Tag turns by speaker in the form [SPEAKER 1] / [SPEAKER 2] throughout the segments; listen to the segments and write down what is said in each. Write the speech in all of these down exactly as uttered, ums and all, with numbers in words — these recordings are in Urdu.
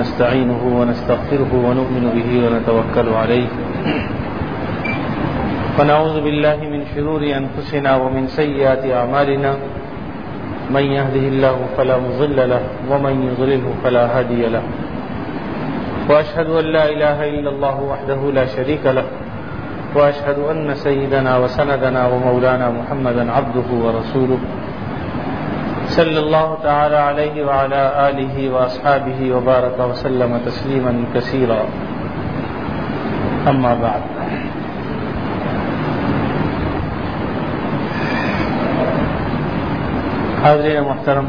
[SPEAKER 1] ونستعينه ونستغفره ونؤمن به ونتوكل عليه ونعوذ بالله من شرور أنفسنا ومن سيئات أعمالنا من يهده الله فلا مضل له ومن يضلله فلا هادي له وأشهد أن لا إله إلا الله وحده لا شريك له وأشهد أن سيدنا وسندنا ومولانا محمدا عبده ورسوله صلى الله تعالى عليه وعلى آله وأصحابه وبارك وسلم تسليما كثيرا أما بعد حاضرین محترم،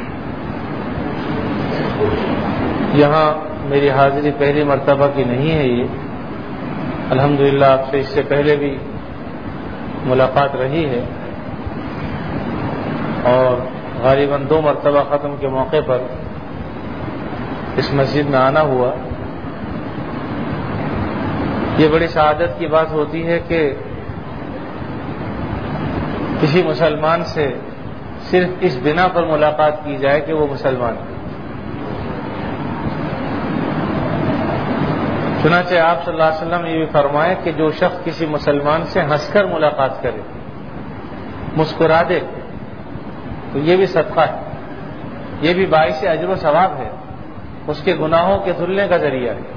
[SPEAKER 1] یہاں میری حاضری پہلی مرتبہ کی نہیں ہے. یہ الحمدللہ آپ سے اس سے پہلے بھی ملاقات رہی ہے اور غالباً دو مرتبہ ختم کے موقع پر اس مسجد میں آنا ہوا. یہ بڑی سعادت کی بات ہوتی ہے کہ کسی مسلمان سے صرف اس بنا پر ملاقات کی جائے کہ وہ مسلمان ہے. چنانچہ آپ صلی اللہ علیہ وسلم یہ بھی فرمائے کہ جو شخص کسی مسلمان سے ہنس کر ملاقات کرے، مسکرا دے، تو یہ بھی صدقہ ہے، یہ بھی باعث اجر و ثواب ہے، اس کے گناہوں کے دھلنے کا ذریعہ ہے.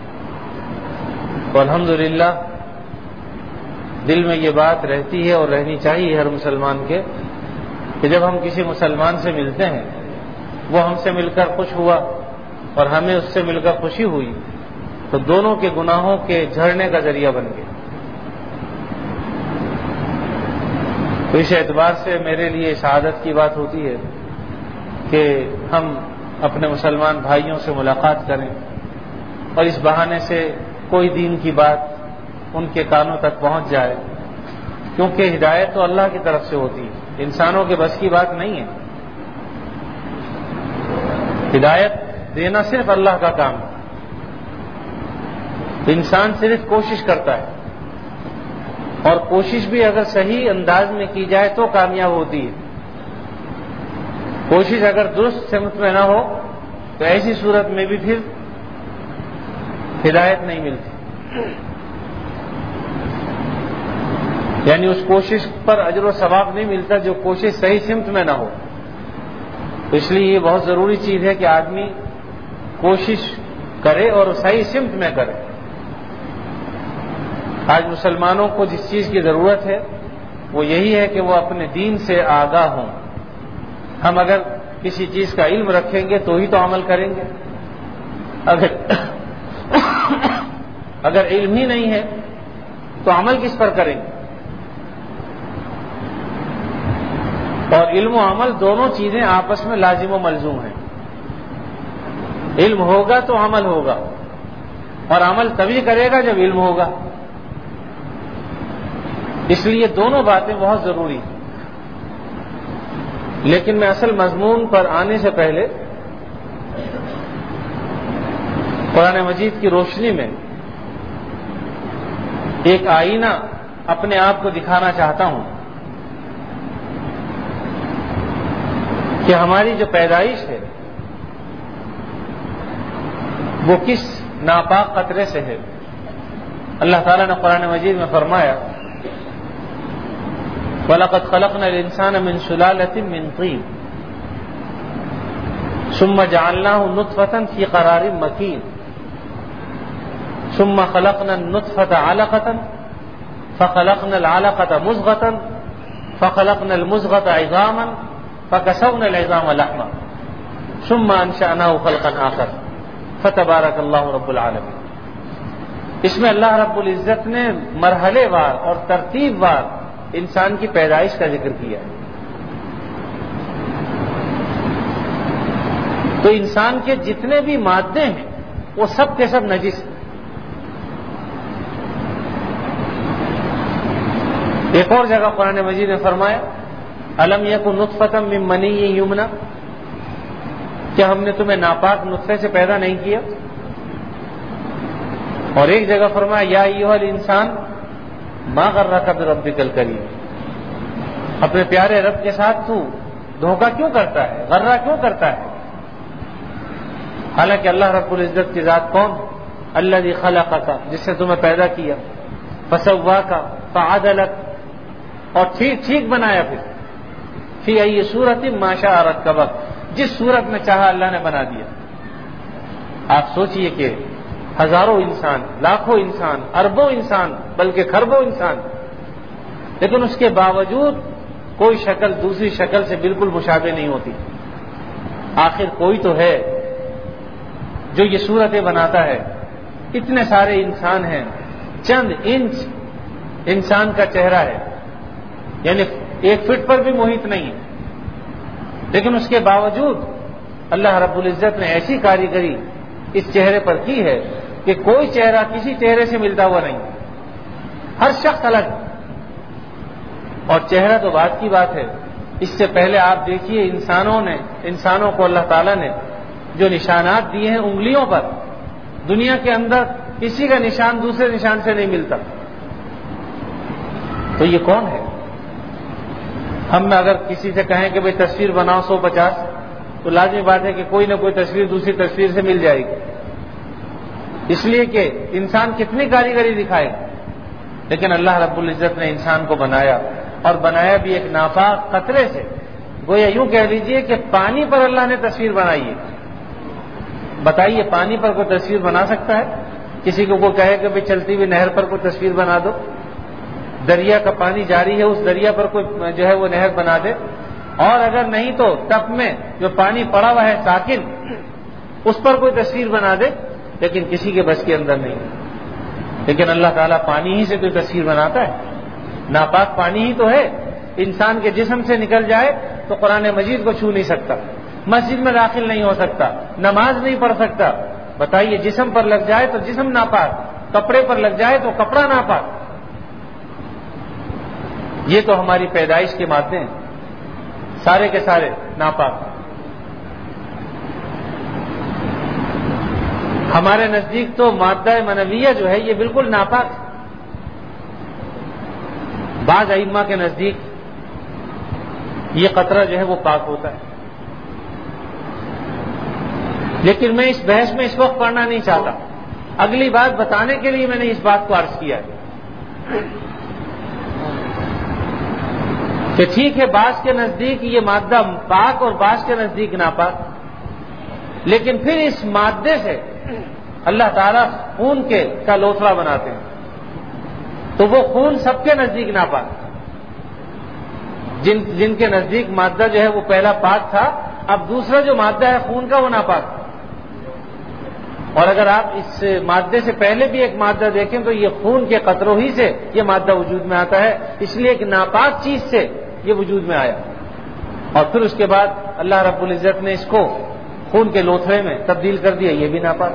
[SPEAKER 1] تو الحمدللہ دل میں یہ بات رہتی ہے اور رہنی چاہیے ہر مسلمان کے کہ جب ہم کسی مسلمان سے ملتے ہیں، وہ ہم سے مل کر خوش ہوا اور ہمیں اس سے مل کر خوشی ہوئی، تو دونوں کے گناہوں کے جھڑنے کا ذریعہ بن گئے. تو اس اعتبار سے میرے لیے سعادت کی بات ہوتی ہے کہ ہم اپنے مسلمان بھائیوں سے ملاقات کریں اور اس بہانے سے کوئی دین کی بات ان کے کانوں تک پہنچ جائے، کیونکہ ہدایت تو اللہ کی طرف سے ہوتی ہے، انسانوں کے بس کی بات نہیں ہے. ہدایت دینا صرف اللہ کا کام ہے. انسان صرف کوشش کرتا ہے، اور کوشش بھی اگر صحیح انداز میں کی جائے تو کامیاب ہوتی ہے. کوشش اگر درست سمت میں نہ ہو تو ایسی صورت میں بھی پھر ہدایت نہیں ملتی، یعنی اس کوشش پر اجر و ثواب نہیں ملتا جو کوشش صحیح سمت میں نہ ہو. تو اس لیے یہ بہت ضروری چیز ہے کہ آدمی کوشش کرے اور صحیح سمت میں کرے. آج مسلمانوں کو جس چیز کی ضرورت ہے وہ یہی ہے کہ وہ اپنے دین سے آگاہ ہوں. ہم اگر کسی چیز کا علم رکھیں گے تو ہی تو عمل کریں گے. اگر اگر علم ہی نہیں ہے تو عمل کس پر کریں گے؟ اور علم و عمل دونوں چیزیں آپس میں لازم و ملزوم ہیں. علم ہوگا تو عمل ہوگا، اور عمل تبھی کرے گا جب علم ہوگا. اس لیے دونوں باتیں بہت ضروری ہیں. لیکن میں اصل مضمون پر آنے سے پہلے قرآن مجید کی روشنی میں ایک آئینہ اپنے آپ کو دکھانا چاہتا ہوں کہ ہماری جو پیدائش ہے وہ کس ناپاک قطرے سے ہے. اللہ تعالیٰ نے قرآن مجید میں فرمایا وَلَقَدْ خَلَقْنَا الْإِنسَانَ مِنْ سُلَالَةٍ مِنْ طِينٍ ثُمَّ جَعَلْنَاهُ نُطْفَةً فِي قَرَارٍ مَكِينٍ ثُمَّ خَلَقْنَا النُّطْفَةَ عَلَقَةً فَخَلَقْنَا الْعَلَقَةَ مُضْغَةً فَخَلَقْنَا الْمُضْغَةَ عِظَامًا فَكَسَوْنَا الْعِظَامَ لَحْمًا ثُمَّ أَنشَأْنَاهُ خَلْقًا آخَرَ فَتَبَارَكَ اللَّهُ رَبُّ الْعَالَمِينَ. اس میں اللہ رب العزت نے مرحلے وار اور ترتیب وار انسان کی پیدائش کا ذکر کیا. تو انسان کے جتنے بھی مادے ہیں وہ سب کے سب نجس ہیں. ایک اور جگہ قرآن مجید نے فرمایا الم یکن نطفۃ من منی یمنی، کیا ہم نے تمہیں ناپاک نطفے سے پیدا نہیں کیا؟ اور ایک جگہ فرمایا یا ایھا الانسان ما غرک بربک الکریم، اپنے پیارے رب کے ساتھ تو دھوکہ کیوں کرتا ہے، غرہ کیوں کرتا ہے؟ حالانکہ اللہ رب العزت کی ذات کون؟ الذی خلقک، جس نے تمہیں پیدا کیا، فسواک فعدلک، اور ٹھیک ٹھیک بنایا، پھر فی ای صورت ما شاء رکبک، جس صورت میں چاہا اللہ نے بنا دیا۔ آپ سوچئے کہ ہزاروں انسان، لاکھوں انسان، اربوں انسان، بلکہ کھربوں انسان، لیکن اس کے باوجود کوئی شکل دوسری شکل سے بالکل مشابہ نہیں ہوتی۔ آخر کوئی تو ہے جو یہ صورتیں بناتا ہے۔ اتنے سارے انسان ہیں، چند انچ انسان کا چہرہ ہے، یعنی ایک فٹ پر بھی محیط نہیں ہے، لیکن اس کے باوجود اللہ رب العزت نے ایسی کاریگری اس چہرے پر کی ہے کہ کوئی چہرہ کسی چہرے سے ملتا ہوا نہیں، ہر شخص الگ ہے۔ اور چہرہ تو بات کی بات ہے، اس سے پہلے آپ دیکھیے انسانوں نے انسانوں کو اللہ تعالیٰ نے جو نشانات دیے ہیں انگلیوں پر، دنیا کے اندر کسی کا نشان دوسرے نشان سے نہیں ملتا، تو یہ کون ہے؟ ہم اگر کسی سے کہیں کہ بھئی تصویر بناؤ سو پچاس، تو لازمی بات ہے کہ کوئی نہ کوئی تصویر دوسری تصویر سے مل جائے گی، اس لیے کہ انسان کتنی کاریگری دکھائے، لیکن اللہ رب العزت نے انسان کو بنایا، اور بنایا بھی ایک ناپاک قطرے سے، گویا یوں کہہ لیجئے کہ پانی پر اللہ نے تصویر بنائی ہے۔ بتائیے پانی پر کوئی تصویر بنا سکتا ہے؟ کسی کو کوئی کہے کہ بھئی چلتی ہوئی نہر پر کوئی تصویر بنا دو، دریا کا پانی جاری ہے اس دریا پر کوئی جو ہے وہ نہر بنا دے، اور اگر نہیں تو ٹپ میں جو پانی پڑا ہوا ہے ساکن اس پر کوئی تصویر بنا دے، لیکن کسی کے بس کے اندر نہیں۔ لیکن اللہ تعالیٰ پانی ہی سے کوئی تصویر بناتا ہے؟ ناپاک پانی ہی تو ہے، انسان کے جسم سے نکل جائے تو قرآن مجید کو چھو نہیں سکتا، مسجد میں داخل نہیں ہو سکتا، نماز نہیں پڑھ سکتا۔ بتائیے جسم پر لگ جائے تو جسم ناپاک، کپڑے پر لگ جائے تو کپڑا ناپاک۔ یہ تو ہماری پیدائش کے مادے ہیں، سارے کے سارے ناپاک۔ ہمارے نزدیک تو مادہ منویہ جو ہے یہ بالکل ناپاک ہے، بعض ائمہ کے نزدیک یہ قطرہ جو ہے وہ پاک ہوتا ہے، لیکن میں اس بحث میں اس وقت پڑھنا نہیں چاہتا، اگلی بات بتانے کے لیے میں نے اس بات کو عرض کیا ہے کہ ٹھیک ہے بعض کے نزدیک یہ مادہ پاک اور بعض کے نزدیک ناپاک، لیکن پھر اس مادے سے اللہ تعالیٰ خون کے کا لوتھڑا بناتے ہیں، تو وہ خون سب کے نزدیک ناپاک، جن جن کے نزدیک مادہ جو ہے وہ پہلا پاک تھا، اب دوسرا جو مادہ ہے خون کا وہ ناپاک۔ اور اگر آپ اس مادے سے پہلے بھی ایک مادہ دیکھیں تو یہ خون کے قطروں ہی سے یہ مادہ وجود میں آتا ہے، اس لیے ایک ناپاک چیز سے یہ وجود میں آیا، اور پھر اس کے بعد اللہ رب العزت نے اس کو خون کے لوتھڑے میں تبدیل کر دیا، یہ بھی ناپاک۔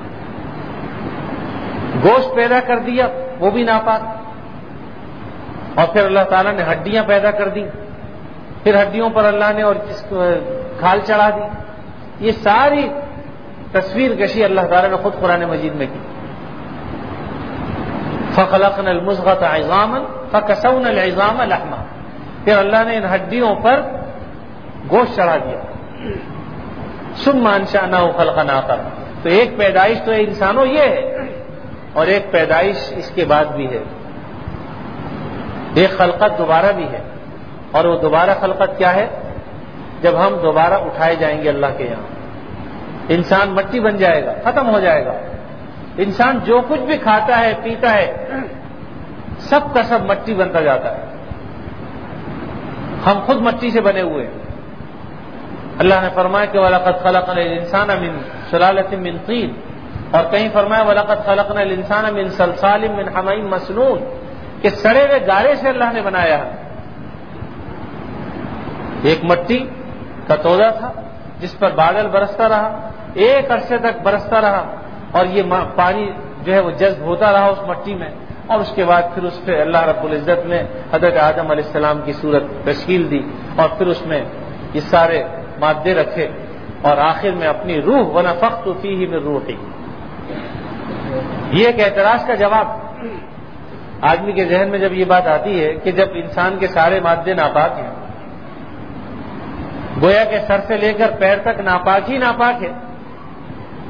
[SPEAKER 1] گوشت پیدا کر دیا، وہ بھی ناپاک، اور پھر اللہ تعالیٰ نے ہڈیاں پیدا کر دی، پھر ہڈیوں پر اللہ نے اور کھال چڑھا دی، یہ ساری تصویر کشی اللہ تعالیٰ نے خود قرآن مجید میں کی۔ فَخَلَقْنَا الْمُضْغَةَ عِظَامًا فَكَسَوْنَا الْعِظَامَ لَحْمًا، پھر اللہ نے ان ہڈیوں پر گوشت چڑھا دیا۔ ثُمَّ أَنشَأْنَاهُ خَلْقًا آخَرَ، تو ایک پیدائش تو انسانوں یہ ہے، اور ایک پیدائش اس کے بعد بھی ہے، ایک خلقت دوبارہ بھی ہے، اور وہ دوبارہ خلقت کیا ہے؟ جب ہم دوبارہ اٹھائے جائیں گے اللہ کے یہاں، انسان مٹی بن جائے گا، ختم ہو جائے گا۔ انسان جو کچھ بھی کھاتا ہے پیتا ہے سب کا سب مٹی بنتا جاتا ہے، ہم خود مٹی سے بنے ہوئے ہیں۔ اللہ نے فرمایا کہ وَلَقَدْ خَلَقْنَا الْإِنسَانَ مِنْ سُلَالَةٍ مِنْ طِينٍ، اور کہیں فرمایا وَلَقَدْ خَلَقْنَا الْإِنسَانَ مِنْ صَلْصَالٍ مِنْ حَمَإٍ مَسْنُونٍ، کہ سڑے ہوئے گارے سے اللہ نے بنایا ہے۔ ایک مٹی کا تودا تھا جس پر بادل برستا رہا، ایک عرصے تک برستا رہا، اور یہ پانی جو ہے وہ جذب ہوتا رہا اس مٹی میں، اور اس کے بعد پھر اس پہ اللہ رب العزت نے حضرت آدم علیہ السلام کی صورت تشکیل دی، اور پھر اس میں یہ سارے مادے رکھے، اور آخر میں اپنی روح وَنَفَخْتُ فِيهِ مِن رُوحِي۔ یہ ایک اعتراض کا جواب آدمی کے ذہن میں جب یہ بات آتی ہے کہ جب انسان کے سارے مادے ناپاک ہیں، گویا کہ سر سے لے کر پیر تک ناپاک ہی ناپاک ہے،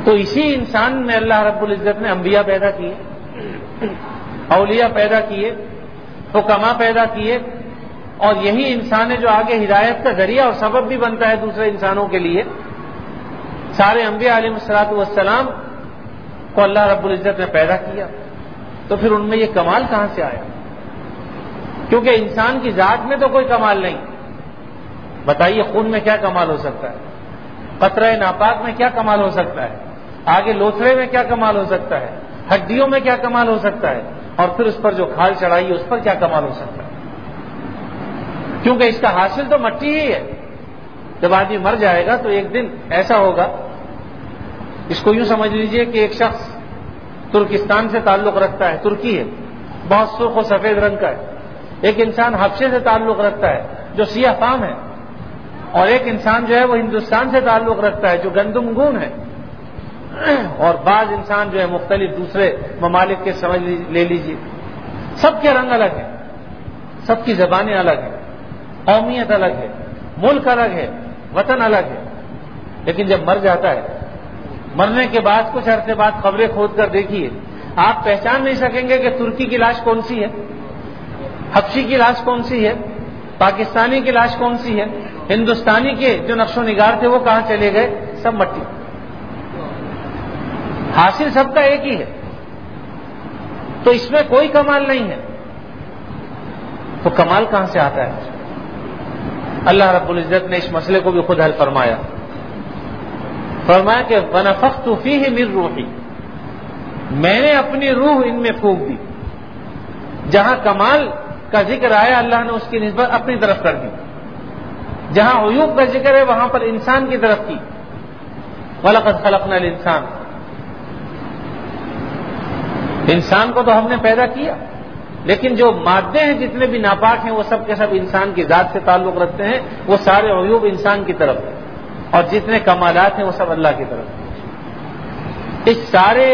[SPEAKER 1] تو اسی انسان میں اللہ رب العزت نے انبیاء پیدا کیے، اولیاء پیدا کیے، حکما پیدا کیے، اور یہی انسان ہے جو آگے ہدایت کا ذریعہ اور سبب بھی بنتا ہے دوسرے انسانوں کے لیے۔ سارے انبیاء علیہ الصلوۃ والسلام کو اللہ رب العزت نے پیدا کیا، تو پھر ان میں یہ کمال کہاں سے آیا؟ کیونکہ انسان کی ذات میں تو کوئی کمال نہیں۔ بتائیے خون میں کیا کمال ہو سکتا ہے؟ قطرہ ناپاک میں کیا کمال ہو سکتا ہے؟ آگے لوتھڑے میں کیا کمال ہو سکتا ہے؟ ہڈیوں میں کیا کمال ہو سکتا ہے؟ اور پھر اس پر جو کھال چڑھائی ہے اس پر کیا کمال ہو سکتا ہے؟ کیونکہ اس کا حاصل تو مٹی ہی ہے۔ جب آدمی مر جائے گا تو ایک دن ایسا ہوگا، اس کو یوں سمجھ لیجئے کہ ایک شخص ترکستان سے تعلق رکھتا ہے، ترکی ہے، بہت سرخ و سفید رنگ کا ہے۔ ایک انسان حبشے سے تعلق رکھتا ہے جو سیاہ فام ہے، اور ایک انسان جو ہے وہ ہندوستان سے تعلق رکھتا ہے جو گندم گون ہے، اور بعض انسان جو ہے مختلف دوسرے ممالک کے سمجھ لے لیجیے۔ سب کے رنگ الگ ہیں، سب کی زبانیں الگ ہیں، قومیت الگ ہے، ملک الگ ہے، وطن الگ ہے، لیکن جب مر جاتا ہے، مرنے کے بعد کچھ عرصے بعد قبریں کھود کر دیکھیے، آپ پہچان نہیں سکیں گے کہ ترکی کی لاش کون سی ہے، حبشی کی لاش کون سی ہے، پاکستانی کی لاش کون سی ہے، ہندوستانی کے جو نقش و نگار تھے وہ کہاں چلے گئے، سب مٹی۔ حاصل سب کا ایک ہی ہے، تو اس میں کوئی کمال نہیں ہے، تو کمال کہاں سے آتا ہے؟ اللہ رب العزت نے اس مسئلے کو بھی خود حل فرمایا، فرمایا کہ وَنَفَخْتُ فِيهِ مِن رُوحِي، میں نے اپنی روح ان میں پھونک دی۔ جہاں کمال کا ذکر آیا اللہ نے اس کی نسبت اپنی طرف کر دی، جہاں عیوب کا ذکر ہے وہاں پر انسان کی طرف کی۔ وَلَقَدْ خَلَقْنَا الْإِنسَانَ، انسان کو تو ہم نے پیدا کیا، لیکن جو مادے ہیں جتنے بھی ناپاک ہیں وہ سب کے سب انسان کی ذات سے تعلق رکھتے ہیں، وہ سارے عیوب انسان کی طرف ہیں، اور جتنے کمالات ہیں وہ سب اللہ کی طرف ہیں۔ اس سارے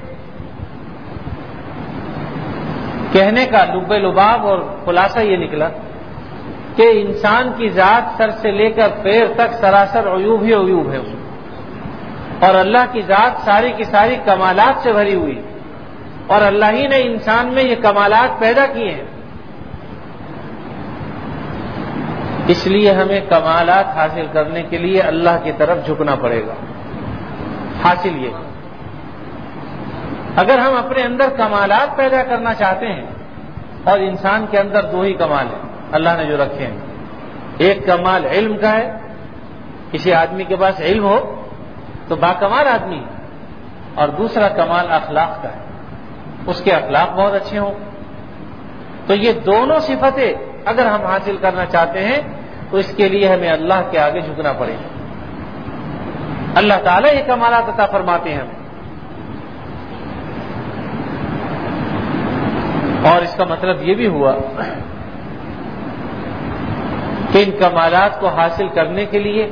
[SPEAKER 1] کہنے کا لب لباب اور خلاصہ یہ نکلا کہ انسان کی ذات سر سے لے کر پیر تک سراسر عیوب ہی عیوب ہے اس میں، اور اللہ کی ذات ساری کی ساری کمالات سے بھری ہوئی، اور اللہ ہی نے انسان میں یہ کمالات پیدا کیے ہیں۔ اس لیے ہمیں کمالات حاصل کرنے کے لیے اللہ کی طرف جھکنا پڑے گا۔ حاصل یہ، اگر ہم اپنے اندر کمالات پیدا کرنا چاہتے ہیں، اور انسان کے اندر دو ہی کمال ہیں اللہ نے جو رکھے ہیں، ایک کمال علم کا ہے، کسی آدمی کے پاس علم ہو تو باکمال آدمی ہے، اور دوسرا کمال اخلاق کا ہے، اس کے اخلاق بہت اچھے ہوں۔ تو یہ دونوں صفتیں اگر ہم حاصل کرنا چاہتے ہیں تو اس کے لیے ہمیں اللہ کے آگے جھکنا پڑے گا۔ اللہ تعالیٰ یہ کمالات عطا فرماتے ہیں ہمیں، اور اس کا مطلب یہ بھی ہوا کہ ان کمالات کو حاصل کرنے کے لیے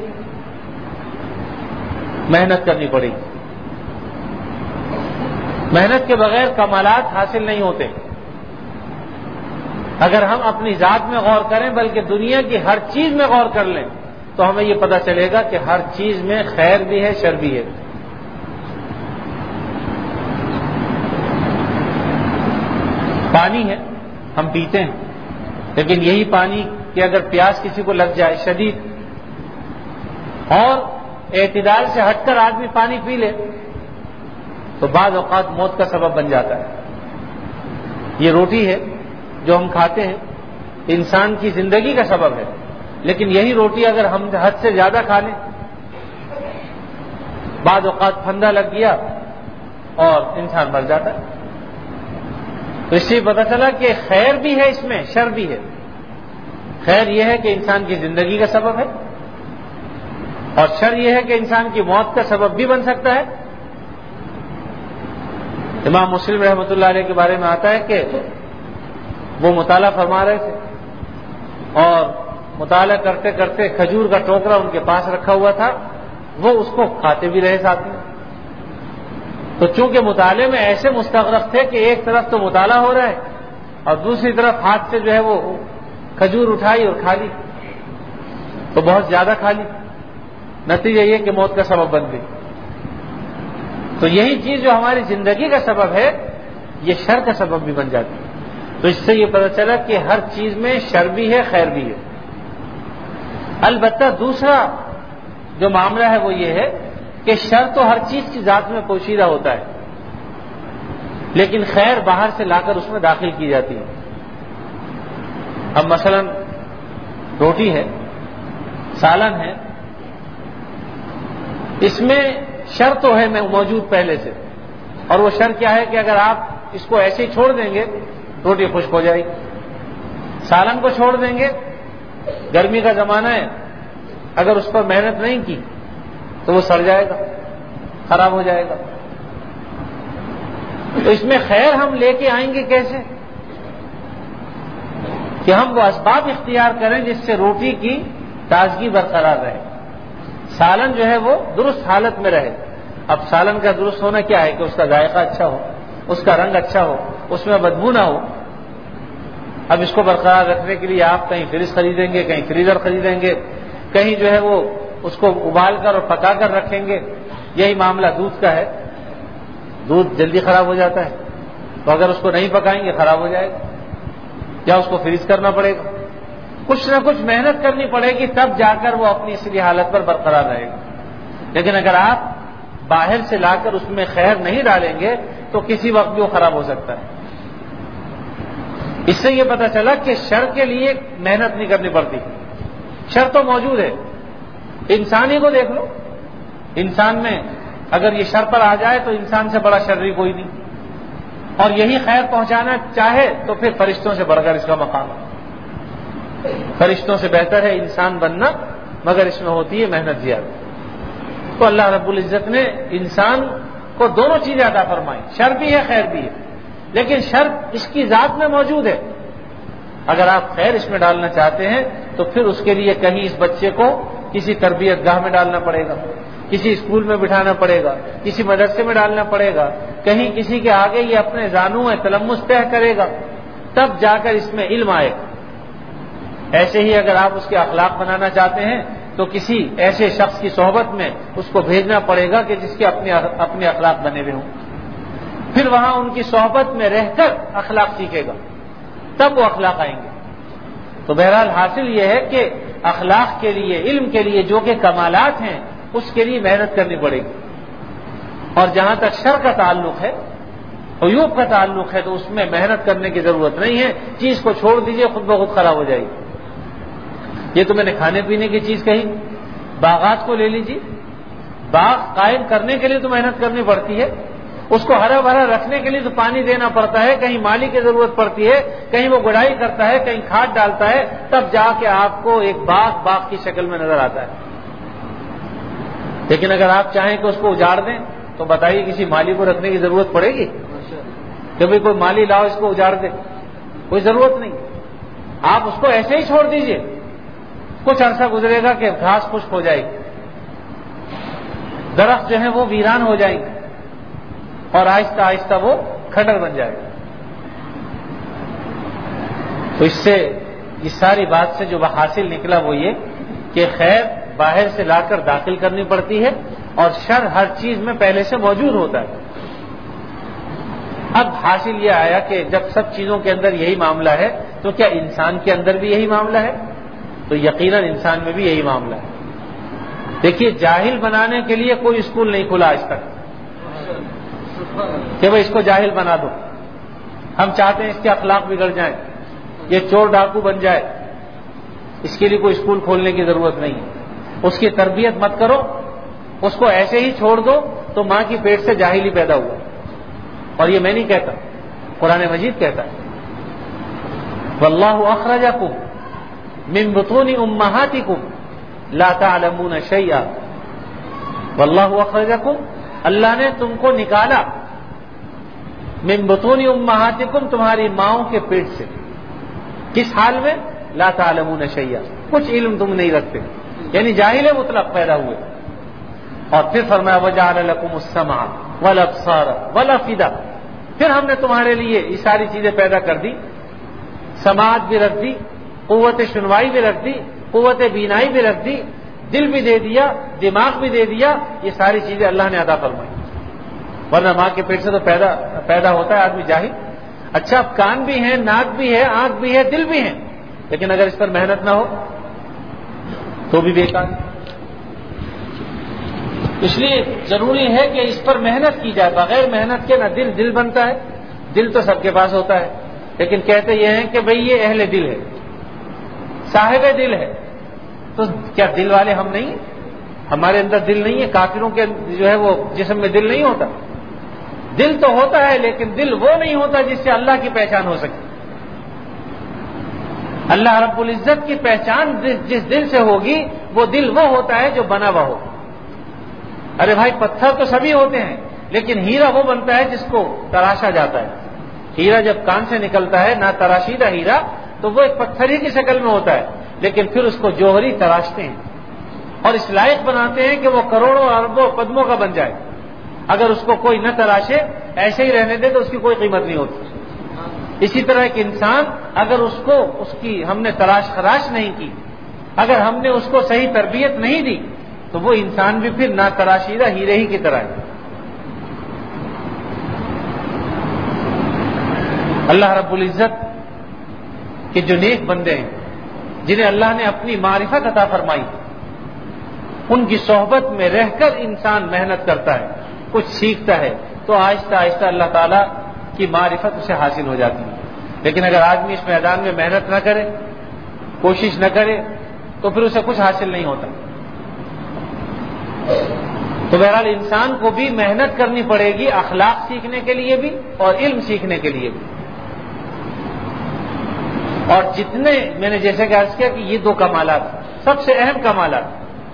[SPEAKER 1] محنت کرنی پڑے گی۔ محنت کے بغیر کمالات حاصل نہیں ہوتے۔ اگر ہم اپنی ذات میں غور کریں بلکہ دنیا کی ہر چیز میں غور کر لیں تو ہمیں یہ پتہ چلے گا کہ ہر چیز میں خیر بھی ہے، شر بھی ہے۔ پانی ہے، ہم پیتے ہیں، لیکن یہی پانی کہ اگر پیاس کسی کو لگ جائے شدید اور اعتدال سے ہٹ کر آدمی پانی پی لے تو بعض اوقات موت کا سبب بن جاتا ہے۔ یہ روٹی ہے جو ہم کھاتے ہیں، انسان کی زندگی کا سبب ہے، لیکن یہی روٹی اگر ہم حد سے زیادہ کھا لیں، بعض اوقات پھندا لگ گیا اور انسان مر جاتا ہے۔ تو اس سے پتہ چلا کہ خیر بھی ہے اس میں، شر بھی ہے۔ خیر یہ ہے کہ انسان کی زندگی کا سبب ہے، اور شر یہ ہے کہ انسان کی موت کا سبب بھی بن سکتا ہے۔ امام مسلم رحمۃ اللہ علیہ کے بارے میں آتا ہے کہ وہ مطالعہ فرما رہے تھے، اور مطالعہ کرتے کرتے کھجور کا ٹوکرا ان کے پاس رکھا ہوا تھا، وہ اس کو کھاتے بھی رہے ساتھ میں۔ تو چونکہ مطالعے میں ایسے مستغرق تھے کہ ایک طرف تو مطالعہ ہو رہا ہے اور دوسری طرف ہاتھ سے جو ہے وہ کھجور اٹھائی اور کھا لی، تو بہت زیادہ کھا لی، نتیجہ یہ کہ موت کا سبب بن گئی۔ تو یہی چیز جو ہماری زندگی کا سبب ہے یہ شر کا سبب بھی بن جاتی ہے. تو اس سے یہ پتہ چلا کہ ہر چیز میں شر بھی ہے خیر بھی ہے. البتہ دوسرا جو معاملہ ہے وہ یہ ہے کہ شر تو ہر چیز کی ذات میں پوشیدہ ہوتا ہے لیکن خیر باہر سے لا کر اس میں داخل کی جاتی ہے. اب مثلا روٹی ہے، سالن ہے، اس میں شر تو ہے میں موجود پہلے سے، اور وہ شر کیا ہے کہ اگر آپ اس کو ایسے ہی چھوڑ دیں گے روٹی خشک ہو جائے گی. سالن کو چھوڑ دیں گے، گرمی کا زمانہ ہے، اگر اس پر محنت نہیں کی تو وہ سڑ جائے گا، خراب ہو جائے گا. تو اس میں خیر ہم لے کے آئیں گے کیسے؟ کہ ہم وہ اسباب اختیار کریں جس سے روٹی کی تازگی برقرار رہے، سالن جو ہے وہ درست حالت میں رہے. اب سالن کا درست ہونا کیا ہے کہ اس کا ذائقہ اچھا ہو، اس کا رنگ اچھا ہو، اس میں بدبو نہ ہو. اب اس کو برقرار رکھنے کے لیے آپ کہیں فریج خریدیں گے، کہیں فریزر خریدیں گے، کہیں جو ہے وہ اس کو ابال کر اور پکا کر رکھیں گے. یہی معاملہ دودھ کا ہے، دودھ جلدی خراب ہو جاتا ہے، تو اگر اس کو نہیں پکائیں گے خراب ہو جائے گا، یا اس کو فریز کرنا پڑے گا. کچھ نہ کچھ محنت کرنی پڑے گی تب جا کر وہ اپنی اصلی حالت پر برقرار رہے گا. لیکن اگر آپ باہر سے لا کر اس میں خیر نہیں ڈالیں گے تو کسی وقت بھی وہ خراب ہو سکتا ہے. اس سے یہ پتہ چلا کہ شر کے لیے محنت نہیں کرنی پڑتی، شر تو موجود ہے. انسان ہی کو دیکھ لو، انسان میں اگر یہ شر پر آ جائے تو انسان سے بڑا شرری کوئی نہیں، اور یہی خیر پہنچانا چاہے تو پھر فرشتوں سے بڑھ کر اس کا مقام ہے. فرشتوں سے بہتر ہے انسان بننا، مگر اس میں ہوتی ہے محنت زیادہ. تو اللہ رب العزت نے انسان کو دونوں چیزیں عطا فرمائی، شر بھی ہے خیر بھی ہے. لیکن شر اس کی ذات میں موجود ہے. اگر آپ خیر اس میں ڈالنا چاہتے ہیں تو پھر اس کے لیے کہیں اس بچے کو کسی تربیت گاہ میں ڈالنا پڑے گا، کسی اسکول میں بٹھانا پڑے گا، کسی مدرسے میں ڈالنا پڑے گا، کہیں کسی کے آگے یہ اپنے زانوں میں تلمس طے کرے گا، تب جا کر اس میں علم آئے. ایسے ہی اگر آپ اس کے اخلاق بنانا چاہتے ہیں تو کسی ایسے شخص کی صحبت میں اس کو بھیجنا پڑے گا کہ جس کے اپنے اپنے اخلاق بنے ہوئے ہوں. پھر وہاں ان کی صحبت میں رہ کر اخلاق سیکھے گا، تب وہ اخلاق آئیں گے. تو بہرحال حاصل یہ ہے کہ اخلاق کے لیے، علم کے لیے جو کہ کمالات ہیں اس کے لیے محنت کرنی پڑے گی. اور جہاں تک شر کا تعلق ہے، عیوب کا تعلق ہے، تو اس میں محنت کرنے کی ضرورت نہیں ہے. چیز کو چھوڑ دیجئے، خود بخود خراب ہو جائے گی. یہ تو میں نے کھانے پینے کی چیز کہی. باغات کو لے لیجیے، باغ قائم کرنے کے لیے تو محنت کرنی پڑتی ہے، اس کو ہرا بھرا رکھنے کے لیے تو پانی دینا پڑتا ہے، کہیں مالی کی ضرورت پڑتی ہے، کہیں وہ گڑائی کرتا ہے، کہیں کھاد ڈالتا ہے، تب جا کے آپ کو ایک باغ باغ کی شکل میں نظر آتا ہے. لیکن اگر آپ چاہیں کہ اس کو اجاڑ دیں تو بتائیے کسی مالی کو رکھنے کی ضرورت پڑے گی کہ بھئی کوئی مالی لاؤ اس کو اجاڑ دے؟ کوئی ضرورت نہیں. آپ اس کو ایسے ہی چھوڑ دیجئے، کچھ عرصہ گزرے گا کہ گھاس خشک ہو جائے گی، درخت جو ہیں وہ ویران ہو جائیں گے، اور آہستہ آہستہ وہ کھڈر بن جائے گا. تو اس سے اس ساری بات سے جو حاصل نکلا وہ یہ کہ خیر باہر سے لا کر داخل کرنی پڑتی ہے، اور شر ہر چیز میں پہلے سے موجود ہوتا ہے. اب حاصل یہ آیا کہ جب سب چیزوں کے اندر یہی معاملہ ہے تو کیا انسان کے اندر بھی یہی معاملہ ہے؟ تو یقیناً انسان میں بھی یہی معاملہ ہے. دیکھیے، جاہل بنانے کے لیے کوئی اسکول نہیں کھلا آج تک کہ بھئی اس کو جاہل بنا دو. ہم چاہتے ہیں اس کے اخلاق بگڑ جائیں، یہ چور ڈاکو بن جائے. اس کے لیے کوئی اسکول کھولنے کی ضرورت نہیں ہے. اس کی تربیت مت کرو، اس کو ایسے ہی چھوڑ دو تو ماں کی پیٹ سے جاہل ہی پیدا ہوا. اور یہ میں نہیں کہتا، قرآن مجید کہتا ہے، واللہ اخرجکم من بطون امہاتکم لا تعلمون شیئا. واللہ اخرجکم، اللہ نے تم کو نکالا، من بطون امہاتکم، تمہاری ماؤں کے پیٹ سے. کس حال میں؟ لا تعلمون شیئا، کچھ علم تم نہیں رکھتے، یعنی جاہل مطلق پیدا ہوئے. اور پھر فرمایا وجعل لکم السمع والابصار والافئدہ، پھر ہم نے تمہارے لیے یہ ساری چیزیں پیدا کر دی، سماعت بھی رکھ دی، قوت سنوائی بھی رکھ دی، قوت بینائی بھی رکھ دی، دل بھی دے دیا، دماغ بھی دے دیا. یہ ساری چیزیں اللہ نے عطا فرمائی. ورنہ ماں کے پیٹ سے تو پیدا پیدا ہوتا ہے آدمی جاہل. اچھا اب کان بھی ہیں، ناک بھی ہے، آنکھ بھی ہے، دل بھی ہے، لیکن اگر اس پر محنت نہ ہو تو بھی بیکار. اس لیے ضروری ہے کہ اس پر محنت کی جائے. بغیر محنت کے نہ دل دل بنتا ہے. دل تو سب کے پاس ہوتا ہے، لیکن کہتے یہ ہیں کہ بھئی یہ اہل دل ہے، صاحب دل ہے. تو کیا دل والے ہم نہیں؟ ہمارے اندر دل نہیں ہے؟ کافروں کے جو ہے وہ جسم میں دل نہیں ہوتا؟ دل تو ہوتا ہے، لیکن دل وہ نہیں ہوتا جس سے اللہ کی پہچان ہو سکے. اللہ رب العزت کی پہچان جس دل سے ہوگی وہ دل وہ ہوتا ہے جو بنا ہوا ہو. ارے بھائی پتھر تو سبھی ہوتے ہیں، لیکن ہیرا وہ بنتا ہے جس کو تراشا جاتا ہے. ہیرا جب کان سے نکلتا ہے، نہ تراشیدہ ہیرا، تو وہ ایک پتھر ہی کی شکل میں ہوتا ہے، لیکن پھر اس کو جوہری تراشتے ہیں اور اس لائق بناتے ہیں کہ وہ کروڑوں اربوں قدموں کا بن جائے. اگر اس کو کوئی نہ تراشے، ایسے ہی رہنے دے، تو اس کی کوئی قیمت نہیں ہوتی. اسی طرح ایک انسان اگر اس کو اس کی ہم نے تراش خراش نہیں کی، اگر ہم نے اس کو صحیح تربیت نہیں دی، تو وہ انسان بھی پھر نہ تراشیدہ ہیرے ہی کی طرح ہے. اللہ رب العزت کے جو نیک بندے ہیں، جنہیں اللہ نے اپنی معرفت عطا فرمائی، ان کی صحبت میں رہ کر انسان محنت کرتا ہے، کچھ سیکھتا ہے، تو آہستہ آہستہ اللہ تعالیٰ کی معرفت اسے حاصل ہو جاتی ہے. لیکن اگر آدمی اس میدان میں محنت نہ کرے، کوشش نہ کرے، تو پھر اسے کچھ حاصل نہیں ہوتا. تو بہرحال انسان کو بھی محنت کرنی پڑے گی، اخلاق سیکھنے کے لیے بھی اور علم سیکھنے کے لیے بھی. اور جتنے میں نے جیسے کہ عرض کیا کہ یہ دو کمالات سب سے اہم کمالات،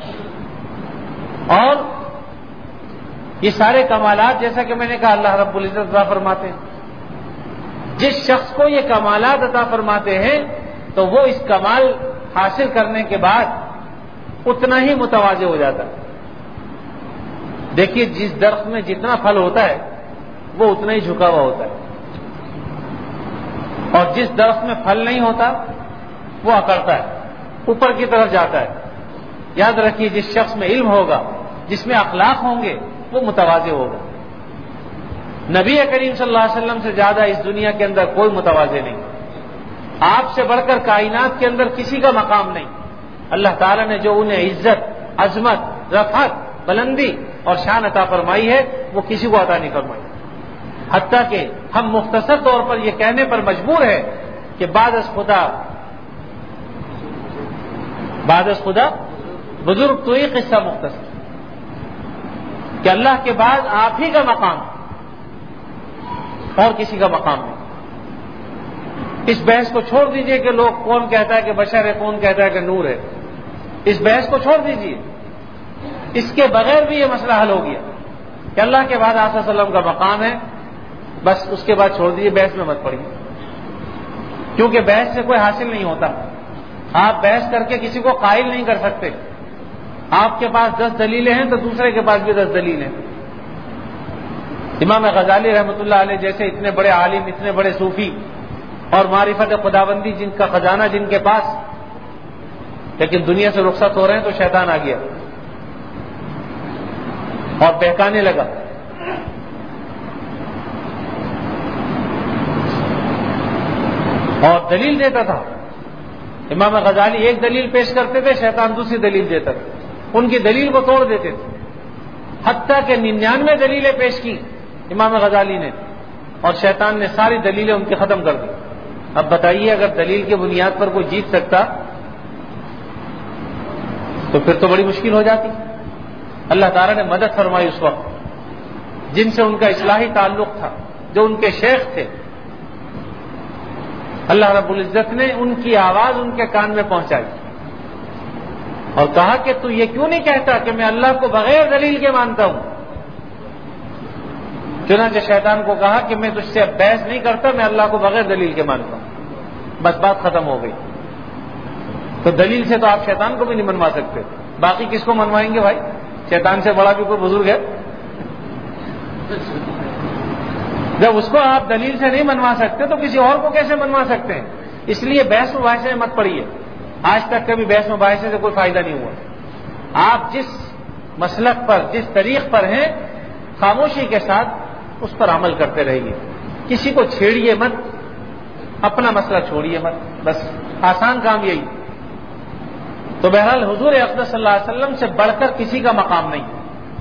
[SPEAKER 1] اور یہ سارے کمالات جیسا کہ میں نے کہا اللہ رب العزت عطا فرماتے ہیں. جس شخص کو یہ کمالات عطا فرماتے ہیں تو وہ اس کمال حاصل کرنے کے بعد اتنا ہی متواضع ہو جاتا ہے. دیکھیے جس درخت میں جتنا پھل ہوتا ہے وہ اتنا ہی جھکا ہوا ہوتا ہے، اور جس درخت میں پھل نہیں ہوتا وہ اکڑتا ہے، اوپر کی طرف جاتا ہے. یاد رکھیے جس شخص میں علم ہوگا، جس میں اخلاق ہوں گے، وہ متواضع ہوگا. نبی کریم صلی اللہ علیہ وسلم سے زیادہ اس دنیا کے اندر کوئی متواضع نہیں. آپ سے بڑھ کر کائنات کے اندر کسی کا مقام نہیں. اللہ تعالیٰ نے جو انہیں عزت، عظمت، رفعت، بلندی اور شان عطا فرمائی ہے وہ کسی کو عطا نہیں فرمائی. حتیٰ کہ ہم مختصر طور پر یہ کہنے پر مجبور ہیں کہ بعد از خدا بعد از خدا بزرگ تو یہ قصہ مختصر کہ اللہ کے بعد آپ ہی کا مقام اور کسی کا مقام نہیں. اس بحث کو چھوڑ دیجئے کہ لوگ کون کہتا ہے کہ بشر ہے، کون کہتا ہے کہ نور ہے. اس بحث کو چھوڑ دیجئے. اس کے بغیر بھی یہ مسئلہ حل ہو گیا کہ اللہ کے بعد آپ صلی اللہ علیہ وسلم کا مقام ہے، بس اس کے بعد چھوڑ دیجئے، بحث میں مت پڑیے، کیونکہ بحث سے کوئی حاصل نہیں ہوتا. آپ بحث کر کے کسی کو قائل نہیں کر سکتے. آپ کے پاس دس دلیلیں ہیں تو دوسرے کے پاس بھی دس دلیلیں. امام غزالی رحمۃ اللہ علیہ جیسے اتنے بڑے عالم، اتنے بڑے صوفی اور معرفت خداوندی جن کا خزانہ جن کے پاس، لیکن دنیا سے رخصت ہو رہے ہیں تو شیطان آ گیا اور بہکانے لگا. اور دلیل دیتا تھا. امام غزالی ایک دلیل پیش کرتے تھے، شیطان دوسری دلیل دیتا تھا. ان کی دلیل کو توڑ دیتے تھے. حتیٰ کہ ننانوے دلیلیں پیش کی امام غزالی نے، اور شیطان نے ساری دلیلیں ان کی ختم کر دی. اب بتائیے اگر دلیل کی بنیاد پر کوئی جیت سکتا تو پھر تو بڑی مشکل ہو جاتی. اللہ تعالیٰ نے مدد فرمائی اس وقت جن سے ان کا اصلاحی تعلق تھا، جو ان کے شیخ تھے. اللہ رب العزت نے ان کی آواز ان کے کان میں پہنچائی اور کہا کہ تو یہ کیوں نہیں کہتا کہ میں اللہ کو بغیر دلیل کے مانتا ہوں. چنانچہ شیطان کو کہا کہ میں تجھ سے اب بحث نہیں کرتا، میں اللہ کو بغیر دلیل کے مانتا ہوں. بس بات ختم ہو گئی. تو دلیل سے تو آپ شیطان کو بھی نہیں منوا سکتے، باقی کس کو منوائیں گے بھائی؟ شیطان سے بڑا بھی کوئی بزرگ ہے؟ جب اس کو آپ دلیل سے نہیں منوا سکتے تو کسی اور کو کیسے منوا سکتے ہیں؟ اس لیے بحث مباحثے میں مت پڑیے. آج تک کبھی بحث مباحثے سے کوئی فائدہ نہیں ہوا. آپ جس مسلک پر، جس طریق پر ہیں، خاموشی کے ساتھ اس پر عمل کرتے رہیے، کسی کو چھیڑیے مت، اپنا مسئلہ چھوڑیے مت، بس آسان کام یہی۔ تو بہرحال حضور اقدس صلی اللہ علیہ وسلم سے بڑھ کر کسی کا مقام نہیں،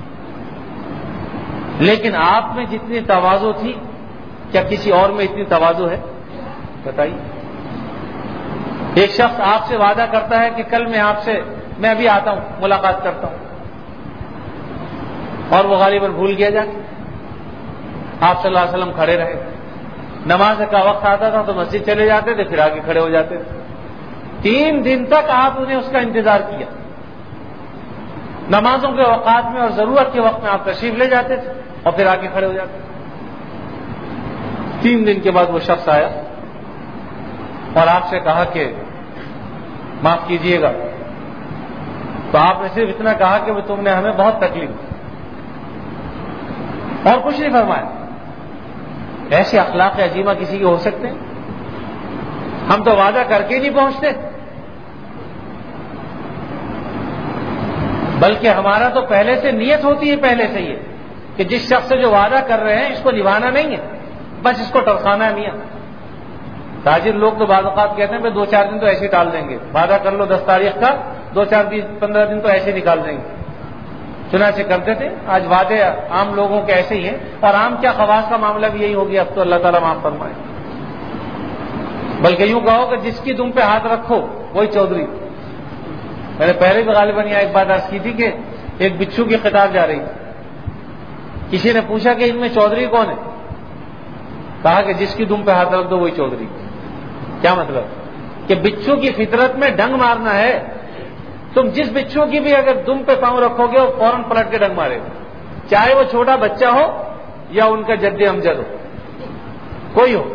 [SPEAKER 1] لیکن آپ میں جتنی تواضع تھی کیا کسی اور میں اتنی تواضع ہے؟ بتائیے۔ ایک شخص آپ سے وعدہ کرتا ہے کہ کل میں آپ سے میں ابھی آتا ہوں، ملاقات کرتا ہوں، اور وہ غالباً بھول گیا جا کے۔ آپ صلی اللہ علیہ وسلم کھڑے رہے، نماز کا وقت آتا تھا تو مسجد چلے جاتے تھے، پھر آگے کھڑے ہو جاتے تھے۔ تین دن تک آپ نے اس کا انتظار کیا، نمازوں کے اوقات میں اور ضرورت کے وقت میں آپ تشریف لے جاتے تھے اور پھر آگے کھڑے ہو جاتے تھے۔ تین دن کے بعد وہ شخص آیا اور آپ سے کہا کہ معاف کیجیے گا، تو آپ نے صرف اتنا کہا کہ وہ تم نے ہمیں بہت تکلیف دی، اور کچھ نہیں فرمایا۔ ایسے اخلاق عظیمہ کسی کے ہو سکتے ہیں؟ ہم تو وعدہ کر کے نہیں پہنچتے، بلکہ ہمارا تو پہلے سے نیت ہوتی ہے، پہلے سے یہ کہ جس شخص سے جو وعدہ کر رہے ہیں اس کو نبھانا نہیں ہے، بس اس کو ٹرکانا ہے میاں۔ تاجر لوگ تو بعض اوقات کہتے ہیں کہ دو چار دن تو ایسے ہی ٹال دیں گے، وعدہ کر لو دس تاریخ کا، دو چار دن پندرہ دن تو ایسے نکال دیں گے۔ چنانچہ کرتے تھے، آج وعدے عام لوگوں کے ایسے ہی ہیں، اور عام کیا خواص کا معاملہ بھی یہی ہو گیا، اب تو اللہ تعالیٰ معاف فرمائے۔ بلکہ یوں کہو کہ جس کی دم پہ ہاتھ رکھو وہی چودھری۔ میں نے پہلے بھی غالباً یہاں ایک بات عرض کی تھی کہ ایک بچھو کی خطاب جا رہی، کسی نے پوچھا کہ ان میں چودھری کون ہے؟ کہا کہ جس کی دم پہ ہاتھ رکھ دو وہی چودھری۔ کیا مطلب؟ کہ بچھو کی فطرت میں ڈنگ مارنا ہے، تم جس بچھو کی بھی اگر دم پہ پاؤں رکھو گے وہ فوراً پلٹ کے ڈنگ مارے گا، چاہے وہ چھوٹا بچہ ہو یا ان کا جد امجد ہو، کوئی ہو۔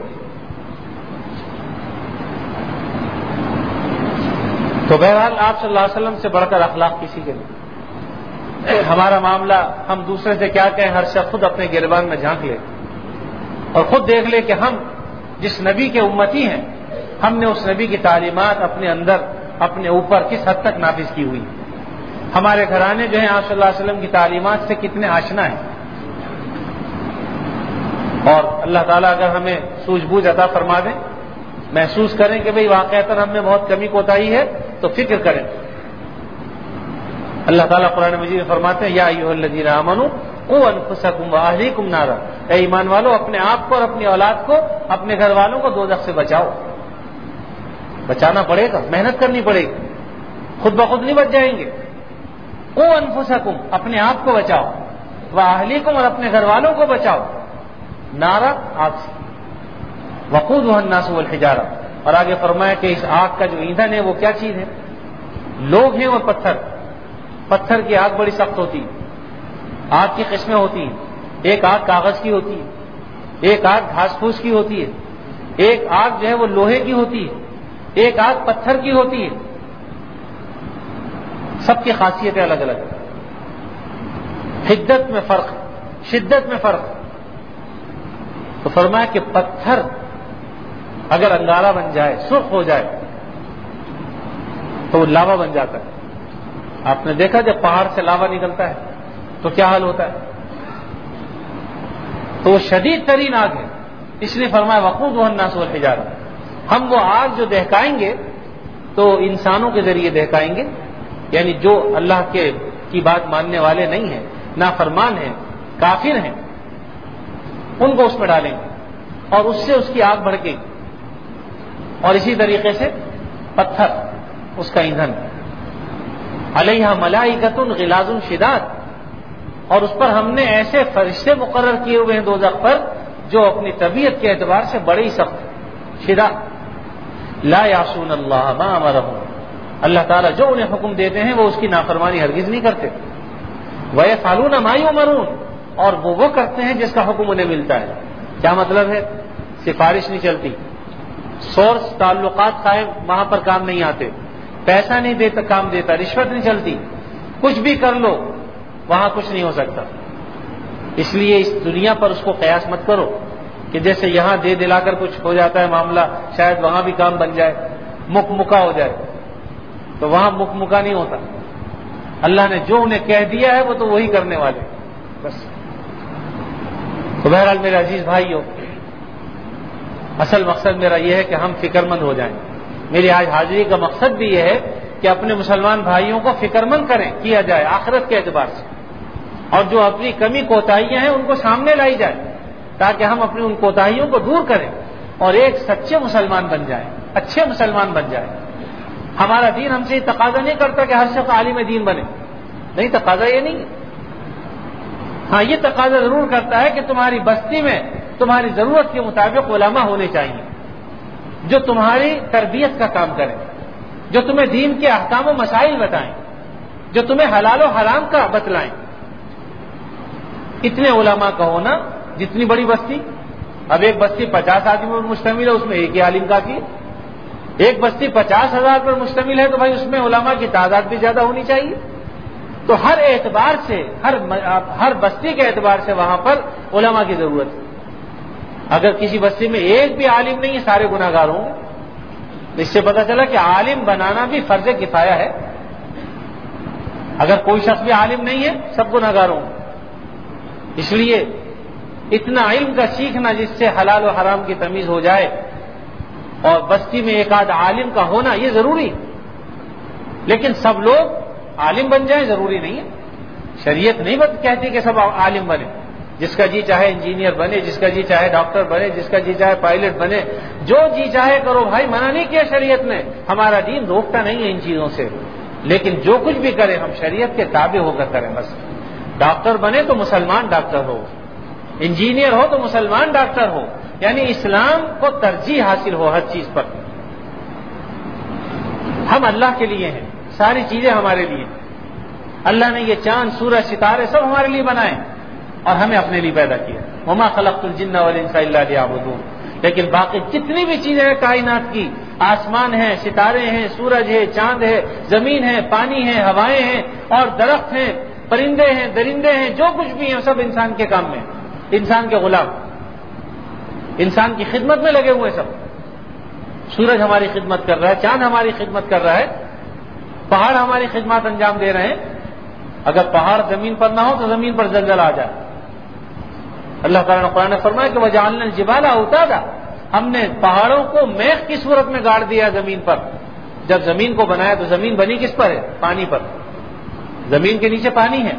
[SPEAKER 1] تو بہرحال آپ صلی اللہ علیہ وسلم سے بڑھ کر اخلاق کسی کے نہیں۔ ہمارا معاملہ ہم دوسرے سے کیا کہیں، ہر شخص خود اپنے گریبان میں جھانک لے اور خود دیکھ لے کہ ہم جس نبی کے امتی ہیں، ہم نے اس نبی کی تعلیمات اپنے اندر اپنے اوپر کس حد تک نافذ کی ہوئی، ہمارے گھرانے جو ہیں آپ صلی اللہ علیہ وسلم کی تعلیمات سے کتنے آشنا ہیں۔ اور اللہ تعالیٰ اگر ہمیں سوجھ بوجھ عطا فرما دیں، محسوس کریں کہ بھئی واقعتاً ہم میں بہت کمی کوتاہی ہے، تو فکر کریں۔ اللہ تعالیٰ قرآن مجید میں فرماتے ہیں یا ایھا الذین آمنوا قوا انفسکم واہلیکم نارا، اے ایمان والو اپنے آپ کو اور اپنی اولاد کو، اپنے گھر والوں کو دوزخ سے بچاؤ۔ بچانا پڑے گا، محنت کرنی پڑے گی، خود بخود نہیں بچ جائیں گے۔ قوا انفسکم، اپنے آپ کو بچاؤ، واہلیکم، اور اپنے گھر والوں کو بچاؤ، نارا، آگ سے، وقودها الناس والحجارہ، اور آگے فرمایا کہ اس آگ کا جو ایندھن ہے وہ کیا چیز ہے؟ لوگ ہیں اور پتھر۔ پتھر کی آگ بڑی سخت ہوتی ہے، آگ کی قسمیں ہوتی ہیں، ایک آگ کاغذ کی ہوتی ہے، ایک آگ گھاس پھوس کی ہوتی ہے، ایک آگ جو ہے وہ لوہے کی ہوتی ہے، ایک آگ پتھر کی ہوتی ہے، سب کی خاصیتیں الگ الگ ہیں، حدت میں فرق، شدت میں فرق۔ تو فرمایا کہ پتھر اگر انگارہ بن جائے، سرخ ہو جائے، تو وہ لاوا بن جاتا ہے۔ آپ نے دیکھا جب پہاڑ سے لاوا نکلتا ہے تو کیا حال ہوتا ہے؟ تو وہ شدید ترین آگ ہے، اس لیے فرمایا وقودها الناس والحجارہ۔ ہم وہ آگ جو دہکائیں گے تو انسانوں کے ذریعے دہکائیں گے، یعنی جو اللہ کے کی بات ماننے والے نہیں ہیں، نافرمان ہیں، کافر ہیں، ان کو اس میں ڈالیں گے اور اس سے اس کی آگ بھڑکے گی۔ اور اسی طریقے سے پتھر اس کا ایندھن، علیہ ملائکۃ غلاظ شداد، اور اس پر ہم نے ایسے فرشتے مقرر کیے ہوئے ہیں دوزخ پر جو اپنی طبیعت کے اعتبار سے بڑے ہی سخت ہیں، شداد، لا یعصون اللہ ما امرهم، اللہ تعالیٰ جو انہیں حکم دیتے ہیں وہ اس کی نافرمانی ہرگز نہیں کرتے، ویفعلون ما یؤمرون، اور وہ وہ کرتے ہیں جس کا حکم انہیں ملتا ہے۔ کیا مطلب ہے؟ سفارش نہیں چلتی، سورس تعلقات قائم وہاں پر کام نہیں آتے، پیسہ نہیں دیتا کام دیتا، رشوت نہیں چلتی، کچھ بھی کر لو وہاں کچھ نہیں ہو سکتا۔ اس لیے اس دنیا پر اس کو قیاس مت کرو کہ جیسے یہاں دے دلا کر کچھ ہو جاتا ہے معاملہ، شاید وہاں بھی کام بن جائے، مک مکا ہو جائے، تو وہاں مک مکا نہیں ہوتا۔ اللہ نے جو انہیں کہہ دیا ہے وہ تو وہی کرنے والے، بس۔ تو بہرحال میرے عزیز بھائیو، اصل مقصد میرا یہ ہے کہ ہم فکر مند ہو جائیں. میری آج حاضری کا مقصد بھی یہ ہے کہ اپنے مسلمان بھائیوں کو فکر مند کریں کیا جائے آخرت کے اعتبار سے، اور جو اپنی کمی کوتاہیاں ہیں ان کو سامنے لائی جائے تاکہ ہم اپنی ان کوتاہیوں کو دور کریں اور ایک سچے مسلمان بن جائیں، اچھے مسلمان بن جائیں. ہمارا دین ہم سے یہ تقاضا نہیں کرتا کہ ہر شخص عالم دین بنے، نہیں، تقاضا یہ نہیں ہے. ہاں یہ تقاضا ضرور کرتا ہے کہ تمہاری بستی میں تمہاری ضرورت کے مطابق علماء ہونے چاہیے جو تمہاری تربیت کا کام کریں، جو تمہیں دین کے احکام و مسائل بتائیں، جو تمہیں حلال و حرام کا بتلائیں. اتنے علماء کا ہونا، جتنی بڑی بستی، اب ایک بستی پچاس آدمی پر مشتمل ہے، اس میں ایک ہی عالم کافی ہے. ایک بستی پچاس ہزار پر مشتمل ہے تو بھائی اس میں علماء کی تعداد بھی زیادہ ہونی چاہیے. تو ہر اعتبار سے، ہر ہر بستی کے اعتبار سے وہاں پر علماء کی ضرورت ہے. اگر کسی بستی میں ایک بھی عالم نہیں ہے، سارے گناہ گار ہوں گے. اس سے پتہ چلا کہ عالم بنانا بھی فرض کفایہ ہے. اگر کوئی شخص بھی عالم نہیں ہے، سب گناہ گار ہوں گے. اس لیے اتنا علم کا سیکھنا جس سے حلال و حرام کی تمیز ہو جائے، اور بستی میں ایک آدھ عالم کا ہونا یہ ضروری. لیکن سب لوگ عالم بن جائیں ضروری نہیں ہے. شریعت نہیں کہتی کہ سب عالم بنے. جس کا جی چاہے انجینئر بنے، جس کا جی چاہے ڈاکٹر بنے، جس کا جی چاہے پائلٹ بنے، جو جی چاہے کرو بھائی، منع نہیں کیا شریعت نے. ہمارا دین روکتا نہیں ہے ان چیزوں سے، لیکن جو کچھ بھی کریں ہم شریعت کے تابع ہو کر کریں. بس ڈاکٹر بنے تو مسلمان ڈاکٹر ہو، انجینئر ہو تو مسلمان ڈاکٹر ہو، یعنی اسلام کو ترجیح حاصل ہو ہر چیز پر. ہم اللہ کے لیے ہیں، ساری چیزیں ہمارے لیے. اللہ نے یہ چاند، سورج، ستارے سب ہمارے لیے بنائے اور ہمیں اپنے لیے پیدا کیا. وما خلقت الجن والانس الا ليعبدون. لیکن باقی جتنی بھی چیزیں ہیں کائنات کی، آسمان ہے، ستارے ہیں، سورج ہے، چاند ہے، زمین ہے، پانی ہے، ہوائیں ہیں اور درخت ہیں، پرندے ہیں، درندے ہیں، جو کچھ بھی ہیں سب انسان کے کام میں، انسان کے غلام، انسان کی خدمت میں لگے ہوئے. سب سورج ہماری خدمت کر رہا ہے، چاند ہماری خدمت کر رہا ہے، پہاڑ ہماری خدمات انجام دے رہے ہیں. اگر پہاڑ زمین پر نہ ہو تو زمین پر زلزلہ آ جائے. اللہ تعالیٰ نے قرآن نے فرمایا کہ وجعلنا الجبال اوتادا، ہم نے پہاڑوں کو میخ کی صورت میں گاڑ دیا زمین پر. جب زمین کو بنایا تو زمین بنی کس پر ہے؟ پانی پر. زمین کے نیچے پانی ہے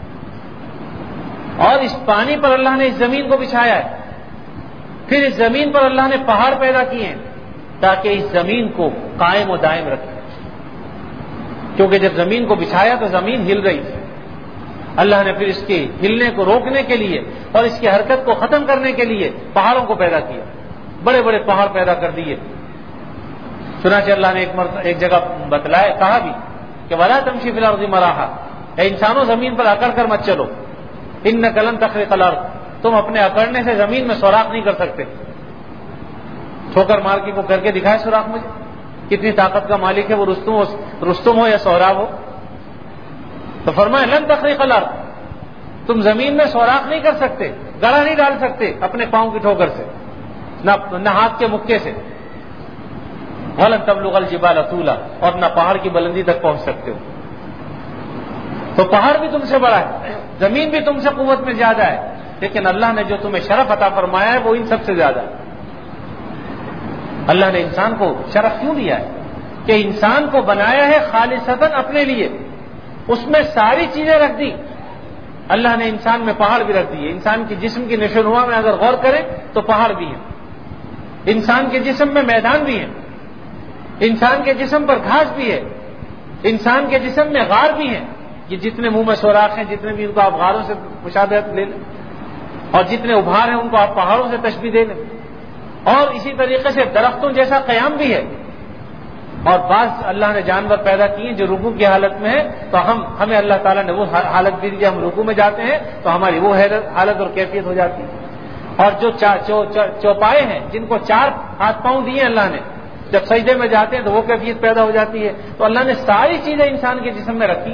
[SPEAKER 1] اور اس پانی پر اللہ نے اس زمین کو بچھایا ہے. پھر اس زمین پر اللہ نے پہاڑ پیدا کیے ہیں تاکہ اس زمین کو قائم و دائم رکھے. کیونکہ جب زمین کو بچھایا تو زمین ہل رہی تھی. اللہ نے پھر اس کے ہلنے کو روکنے کے لیے اور اس کی حرکت کو ختم کرنے کے لیے پہاڑوں کو پیدا کیا. بڑے بڑے پہاڑ پیدا کر دیے. چنانچہ اللہ نے ایک مرتبہ ایک جگہ بتلایا، کہا بھی کہ ولا تمشی فی الارض مراحا، اے انسانوں زمین پر اکڑ کر مت چلو. انک لن تخرق الارض، تم اپنے اکڑنے سے زمین میں سوراخ نہیں کر سکتے. ٹھوکر مار کے کو کر کے دکھائے سوراخ مجھے. کتنی طاقت کا مالک ہے وہ، رستم ہو رستم ہو یا سہراب ہو. تو فرمایا لن تخرق الارض، تم زمین میں سوراخ نہیں کر سکتے، گڑا نہیں ڈال سکتے اپنے پاؤں کی ٹھوکر سے، نہ ہاتھ کے مکے سے. ولن تبلغ الجبال طولا، اور نہ پہاڑ کی بلندی تک پہنچ سکتے ہو. تو پہاڑ بھی تم سے بڑا ہے، زمین بھی تم سے قوت میں زیادہ ہے، لیکن اللہ نے جو تمہیں شرف عطا فرمایا ہے وہ ان سب سے زیادہ ہے. اللہ نے انسان کو شرف کیوں دیا ہے؟ کہ انسان کو بنایا ہے خالصتاً اپنے لیے. اس میں ساری چیزیں رکھ دی. اللہ نے انسان میں پہاڑ بھی رکھ دیے. انسان کے جسم کی نشو و نما میں اگر غور کریں تو پہاڑ بھی ہیں. انسان کے جسم میں میدان بھی ہیں. انسان کے جسم پر گھاس بھی ہے. انسان کے جسم میں غار بھی ہیں. یہ جتنے منہ میں سوراخ ہیں، جتنے بھی ان کو آپ غاروں سے مشابہت لے لیں، اور جتنے ابھار ہیں ان کو آپ پہاڑوں سے تشبیہ دے لیں. اور اسی طریقے سے درختوں جیسا قیام بھی ہے. اور بعض اللہ نے جانور پیدا کیے جو رکوع کی حالت میں ہے، تو ہم ہمیں اللہ تعالیٰ نے وہ حالت دی جب ہم رکوع میں جاتے ہیں تو ہماری وہ حالت اور کیفیت ہو جاتی ہے. اور جو چوپائے ہیں جن کو چار ہاتھ پاؤں دیے اللہ نے، جب سجدے میں جاتے ہیں تو وہ کیفیت پیدا ہو جاتی ہے. تو اللہ نے ساری چیزیں انسان کے جسم میں رکھی،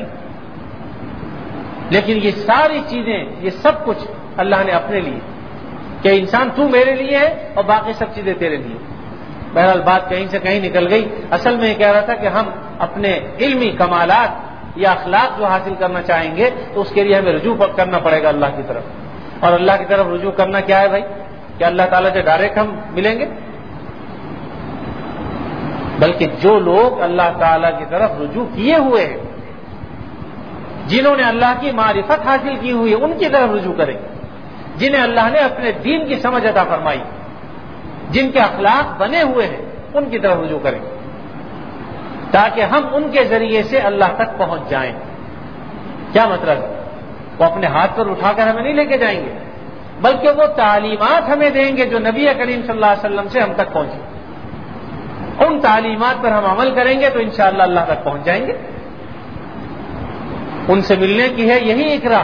[SPEAKER 1] لیکن یہ ساری چیزیں، یہ سب کچھ اللہ نے اپنے لیے، کہ انسان تو میرے لیے ہے اور باقی سب چیزیں تیرے لیے. بہرحال بات کہیں سے کہیں نکل گئی. اصل میں یہ کہہ رہا تھا کہ ہم اپنے علمی کمالات یا اخلاق جو حاصل کرنا چاہیں گے تو اس کے لیے ہمیں رجوع کرنا پڑے گا اللہ کی طرف. اور اللہ کی طرف رجوع کرنا کیا ہے بھائی؟ کیا اللہ تعالیٰ سے ڈائریکٹ ہم ملیں گے؟ بلکہ جو لوگ اللہ تعالیٰ کی طرف رجوع کیے ہوئے ہیں، جنہوں نے اللہ کی معرفت حاصل کی ہوئی ہے، ان کی طرف رجوع کریں، جنہیں اللہ نے اپنے دین کی سمجھ عطا فرمائی، جن کے اخلاق بنے ہوئے ہیں، ان کی طرف رجوع کریں، تاکہ ہم ان کے ذریعے سے اللہ تک پہنچ جائیں۔ کیا مطلب ہے؟ وہ اپنے ہاتھ پر اٹھا کر ہمیں نہیں لے کے جائیں گے، بلکہ وہ تعلیمات ہمیں دیں گے جو نبی کریم صلی اللہ علیہ وسلم سے ہم تک پہنچے۔ ان تعلیمات پر ہم عمل کریں گے تو انشاءاللہ اللہ تک پہنچ جائیں گے۔ ان سے ملنے کی ہے یہی اقرا۔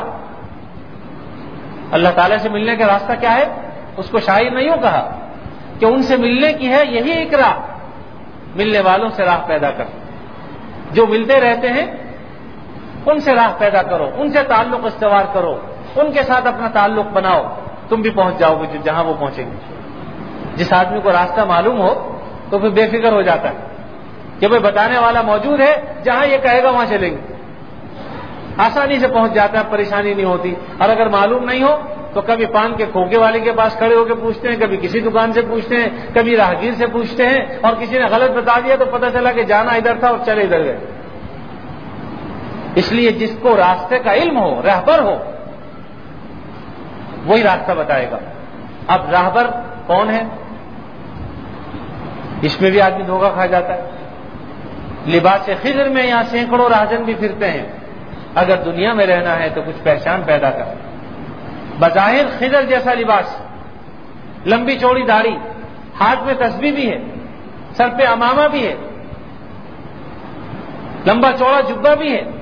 [SPEAKER 1] اللہ تعالیٰ سے ملنے کا راستہ کیا ہے؟ اس کو شاعر نے یوں کہا کہ ان سے ملنے کی ہے یہی اقرا، ملنے والوں سے راہ پیدا کر۔ جو ملتے رہتے ہیں ان سے راہ پیدا کرو، ان سے تعلق استوار کرو، ان کے ساتھ اپنا تعلق بناؤ، تم بھی پہنچ جاؤ گے جہاں وہ پہنچیں گے۔ جس آدمی کو راستہ معلوم ہو تو پھر بے فکر ہو جاتا ہے کہ بھائی بتانے والا موجود ہے، جہاں یہ کہے گا وہاں چلیں گے، آسانی سے پہنچ جاتا ہے، پریشانی نہیں ہوتی۔ اور اگر معلوم نہیں ہو تو کبھی پان کے کھوکے والے کے پاس کھڑے ہو کے پوچھتے ہیں، کبھی کسی دکان سے پوچھتے ہیں، کبھی راہگیر سے پوچھتے ہیں، اور کسی نے غلط بتا دیا تو پتہ چلا کہ جانا ادھر تھا اور چلے ادھر گئے۔ اس لیے جس کو راستے کا علم ہو، راہبر ہو، وہی راستہ بتائے گا۔ اب راہبر کون ہے؟ اس میں بھی آدمی دھوکہ کھا جاتا ہے۔ لباس خضر میں یہاں سینکڑوں راہجن بھی پھرتے ہیں، اگر دنیا میں رہنا ہے تو کچھ پہچان پیدا کر۔ بظاہر خضر جیسا لباس، لمبی چوڑی داڑھی، ہاتھ میں تسبیح بھی ہے، سر پہ عمامہ بھی ہے، لمبا چوڑا جبہ بھی ہے،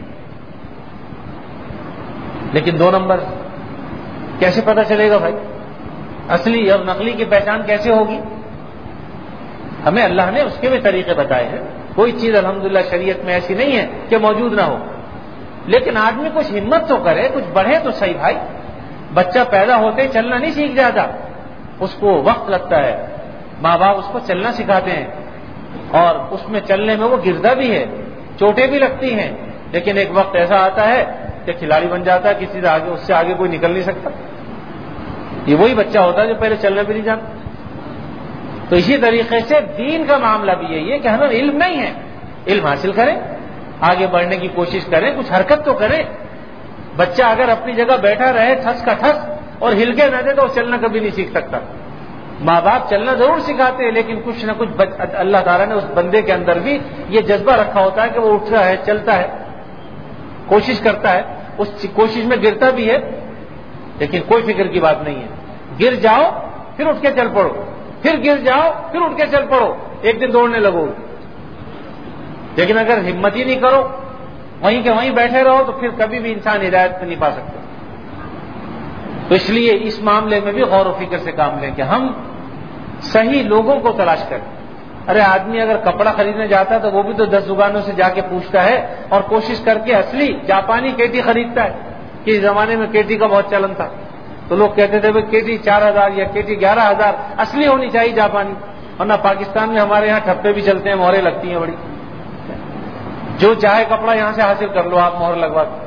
[SPEAKER 1] لیکن دو نمبر کیسے پتہ چلے گا بھائی؟ اصلی اور نقلی کی پہچان کیسے ہوگی؟ ہمیں اللہ نے اس کے بھی طریقے بتائے ہیں۔ کوئی چیز الحمدللہ شریعت میں ایسی نہیں ہے کہ موجود نہ ہو، لیکن آدمی کچھ ہمت تو کرے، کچھ بڑھے تو صحیح بھائی۔ بچہ پیدا ہوتے ہی چلنا نہیں سیکھ جاتا، اس کو وقت لگتا ہے، ماں باپ اس کو چلنا سکھاتے ہیں، اور اس میں چلنے میں وہ گرتا بھی ہے، چوٹیں بھی لگتی ہیں، لیکن ایک وقت ایسا آتا ہے کہ کھلاڑی بن جاتا ہے، کسی سے آگے اس سے آگے کوئی نکل نہیں سکتا۔ یہ وہی بچہ ہوتا ہے جو پہلے چلنا بھی نہیں جانتا۔ تو اسی طریقے سے دین کا معاملہ بھی یہی ہے کہ ہمیں علم نہیں ہے، علم حاصل کریں، آگے بڑھنے کی کوشش کریں، کچھ حرکت تو کریں۔ بچہ اگر اپنی جگہ بیٹھا رہے ٹھس کا ٹھس اور ہل کے نہ دے تو وہ چلنا کبھی نہیں سیکھ سکتا۔ ماں باپ چلنا ضرور سکھاتے ہیں، لیکن کچھ نہ کچھ اللہ تعالیٰ نے اس بندے کے اندر بھی یہ جذبہ رکھا ہوتا ہے کہ وہ اٹھتا ہے، چلتا ہے، کوشش کرتا ہے، اس کوشش میں گرتا بھی ہے، لیکن کوئی فکر کی بات نہیں ہے۔ گر جاؤ پھر اٹھ کے چل پڑو، پھر گر جاؤ پھر اٹھ کے چل پڑو، ایک دن دوڑنے لگو۔ لیکن اگر ہمت ہی نہیں کرو، وہیں کے وہیں بیٹھے رہو، تو پھر کبھی بھی انسان ہدایت پہ نہیں پا سکتا۔ تو اس لیے اس معاملے میں بھی غور و فکر سے کام لیں کہ ہم صحیح لوگوں کو تلاش کریں۔ ارے آدمی اگر کپڑا خریدنے جاتا ہے تو وہ بھی تو دس دکانوں سے جا کے پوچھتا ہے اور کوشش کر کے اصلی جاپانی کیٹی خریدتا ہے، کہ اس زمانے میں کیٹی کا بہت چلن تھا، تو لوگ کہتے تھے کیٹی چار ہزار یا کیٹی گیارہ ہزار اصلی ہونی چاہیے جاپانی، ورنہ پاکستان میں ہمارے یہاں ٹھپے بھی چلتے ہیں، مہریں لگتی ہیں بڑی، جو چاہے کپڑا یہاں سے حاصل کر لو آپ مہر لگوا کے۔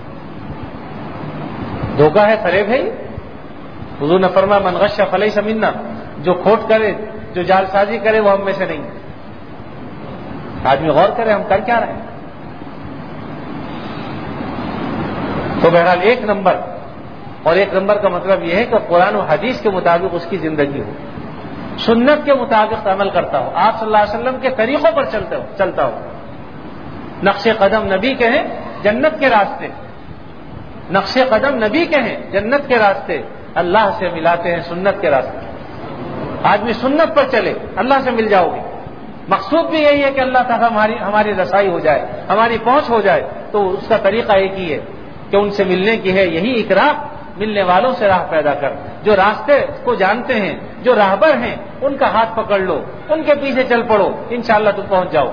[SPEAKER 1] دھوکہ ہے، فریب ہے۔ حضور نے فرمایا من غش فلیس منا، جو کھوٹ کرے، جو جال سازی کرے وہ ہم میں سے نہیں۔ آدمی غور کرے ہم کر کیا رہے ہیں۔ تو بہرحال ایک نمبر، اور ایک نمبر کا مطلب یہ ہے کہ قرآن و حدیث کے مطابق اس کی زندگی ہو، سنت کے مطابق عمل کرتا ہو، آپ صلی اللہ علیہ وسلم کے طریقوں پر چلتا ہو۔ نقش قدم نبی کے ہیں، جنت کے راستے، نقش قدم نبی کے ہیں، جنت کے راستے اللہ سے ملاتے ہیں، سنت کے راستے۔ آدمی سنت پر چلے، اللہ سے مل جاؤ گے۔ مقصود بھی یہی ہے کہ اللہ تعالیٰ ہماری ہماری رسائی ہو جائے، ہماری پہنچ ہو جائے، تو اس کا طریقہ ایک ہی ہے کہ ان سے ملنے کی ہے یہی اقرار، ملنے والوں سے راہ پیدا کر۔ جو راستے کو جانتے ہیں، جو راہبر ہیں، ان کا ہاتھ پکڑ لو، ان کے پیچھے چل پڑو، انشاءاللہ تم پہنچ جاؤ۔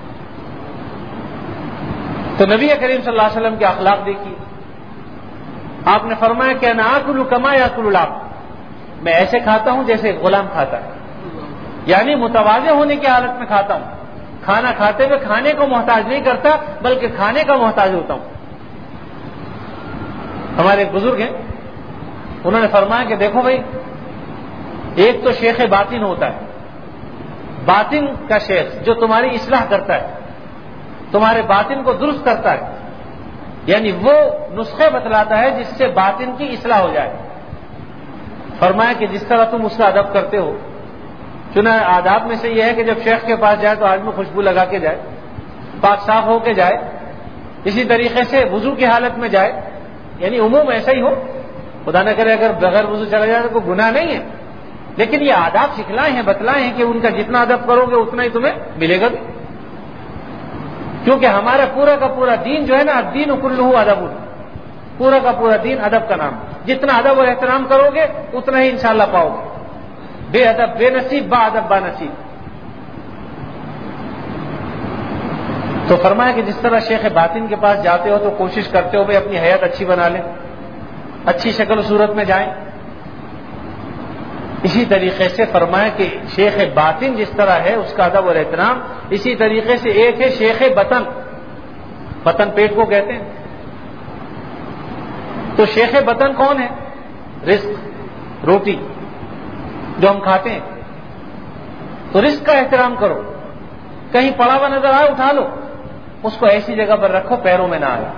[SPEAKER 1] تو نبی کریم صلی اللہ علیہ وسلم کے اخلاق دیکھیے، آپ نے فرمایا کہ انا آکل کما یاکل العبد، میں ایسے کھاتا ہوں جیسے غلام کھاتا ہے، یعنی متواضع ہونے کی حالت میں کھاتا ہوں، کھانا کھاتے ہوئے کھانے کو محتاج نہیں کرتا بلکہ کھانے کا محتاج ہوتا ہوں۔ ہمارے ایک بزرگ ہیں، انہوں نے فرمایا کہ دیکھو بھائی، ایک تو شیخ باطن ہوتا ہے، باطن کا شیخ جو تمہاری اصلاح کرتا ہے، تمہارے باطن کو درست کرتا ہے، یعنی وہ نسخے بتلاتا ہے جس سے باطن کی اصلاح ہو جائے. فرمایا کہ جس طرح تم اس کا ادب کرتے ہو، چنا آداب میں سے یہ ہے کہ جب شیخ کے پاس جائے تو آدمی خوشبو لگا کے جائے، پاک صاف ہو کے جائے، اسی طریقے سے وضو کی حالت میں جائے، یعنی عموم ایسا ہی ہو. خدا نہ کرے اگر بغیر وضو چلا جائے تو کوئی گناہ نہیں ہے، لیکن یہ آداب سکھلائے ہیں، بتلائے ہیں کہ ان کا جتنا ادب کرو گے اتنا ہی تمہیں ملے گا بھی. کیونکہ ہمارا پورا کا پورا دین جو ہے نا، دین کلہ ادب، پورا کا پورا دین ادب کا نام. جتنا ادب اور احترام کرو گے اتنا ہی انشاءاللہ پاؤ گے. بے ادب بے نصیب، با ادب با نصیب. تو فرمایا کہ جس طرح شیخ باطن کے پاس جاتے ہو تو کوشش کرتے ہو بھائی اپنی حیات اچھی بنا لیں، اچھی شکل و صورت میں جائیں. اسی طریقے سے فرمایا کہ شیخ باطن جس طرح ہے اس کا ادب اور احترام، اسی طریقے سے ایک ہے شیخ بطن. بطن پیٹ کو کہتے ہیں. تو شیخ بطن کون ہے؟ رزق، روٹی جو ہم کھاتے ہیں. تو رزق کا احترام کرو. کہیں پڑا ہوا نظر آئے اٹھا لو، اس کو ایسی جگہ پر رکھو پیروں میں نہ آئے.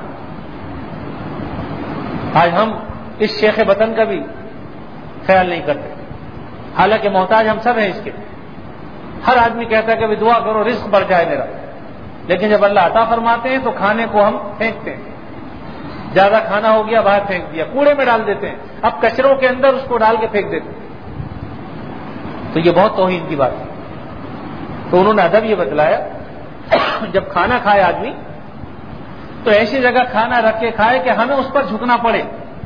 [SPEAKER 1] آج ہم اس شیخ بطن کا بھی خیال نہیں کرتے، حالانکہ محتاج ہم سب ہیں اس کے. ہر آدمی کہتا ہے کہ دعا کرو رزق بڑھ جائے میرا، لیکن جب اللہ عطا فرماتے ہیں تو کھانے کو ہم پھینکتے ہیں. زیادہ کھانا ہو گیا باہر پھینک دیا، کوڑے میں ڈال دیتے ہیں، اب کچروں کے اندر اس کو ڈال کے پھینک دیتے ہیں. تو یہ بہت توہین کی بات ہے. تو انہوں نے ادب یہ بتلایا جب کھانا کھائے آدمی تو ایسی جگہ کھانا رکھ کے کھائے کہ ہمیں اس پر جھکنا پڑے.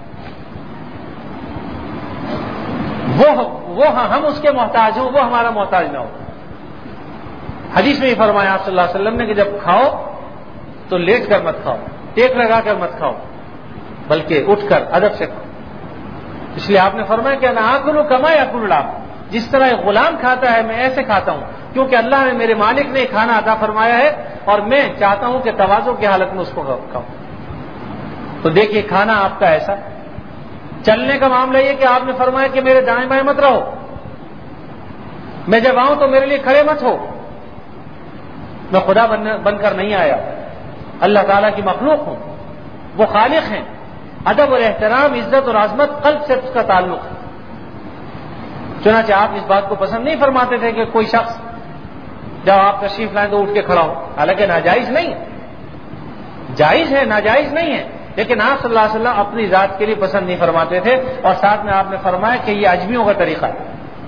[SPEAKER 1] وہ وہ ہم اس کے محتاج ہوں، وہ ہمارا محتاج نہ ہو. حدیث میں یہ فرمایا آپ صلی اللہ علیہ وسلم نے کہ جب کھاؤ تو لیٹ کر مت کھاؤ، ٹیک لگا کر مت کھاؤ، بلکہ اٹھ کر ادب سے کھاؤ. اس لیے آپ نے فرمایا کہ انا آکل کما یاکل العبد، جس طرح ایک غلام کھاتا ہے میں ایسے کھاتا ہوں، کیونکہ اللہ نے میرے مالک نے کھانا عطا فرمایا ہے اور میں چاہتا ہوں کہ تواضع کی حالت میں اس کو کھاؤں. تو دیکھیے کھانا آپ کا ایسا. چلنے کا معاملہ یہ کہ آپ نے فرمایا کہ میرے دائیں بائیں مت رہو، میں جب آؤں تو میرے لیے کھڑے مت ہو. میں خدا بن بن کر نہیں آیا، اللہ تعالیٰ کی مخلوق ہوں، وہ خالق ہیں. ادب اور احترام، عزت اور عظمت قلب سے اس کا تعلق ہے. چنانچہ آپ اس بات کو پسند نہیں فرماتے تھے کہ کوئی شخص جب آپ تشریف لائیں تو اٹھ کے کھڑا ہو، حالانکہ ناجائز نہیں ہے، جائز ہے، ناجائز نہیں ہے، لیکن آپ صلی اللہ علیہ وسلم اپنی ذات کے لیے پسند نہیں فرماتے تھے. اور ساتھ میں آپ نے فرمایا کہ یہ اجمیوں کا طریقہ ہے.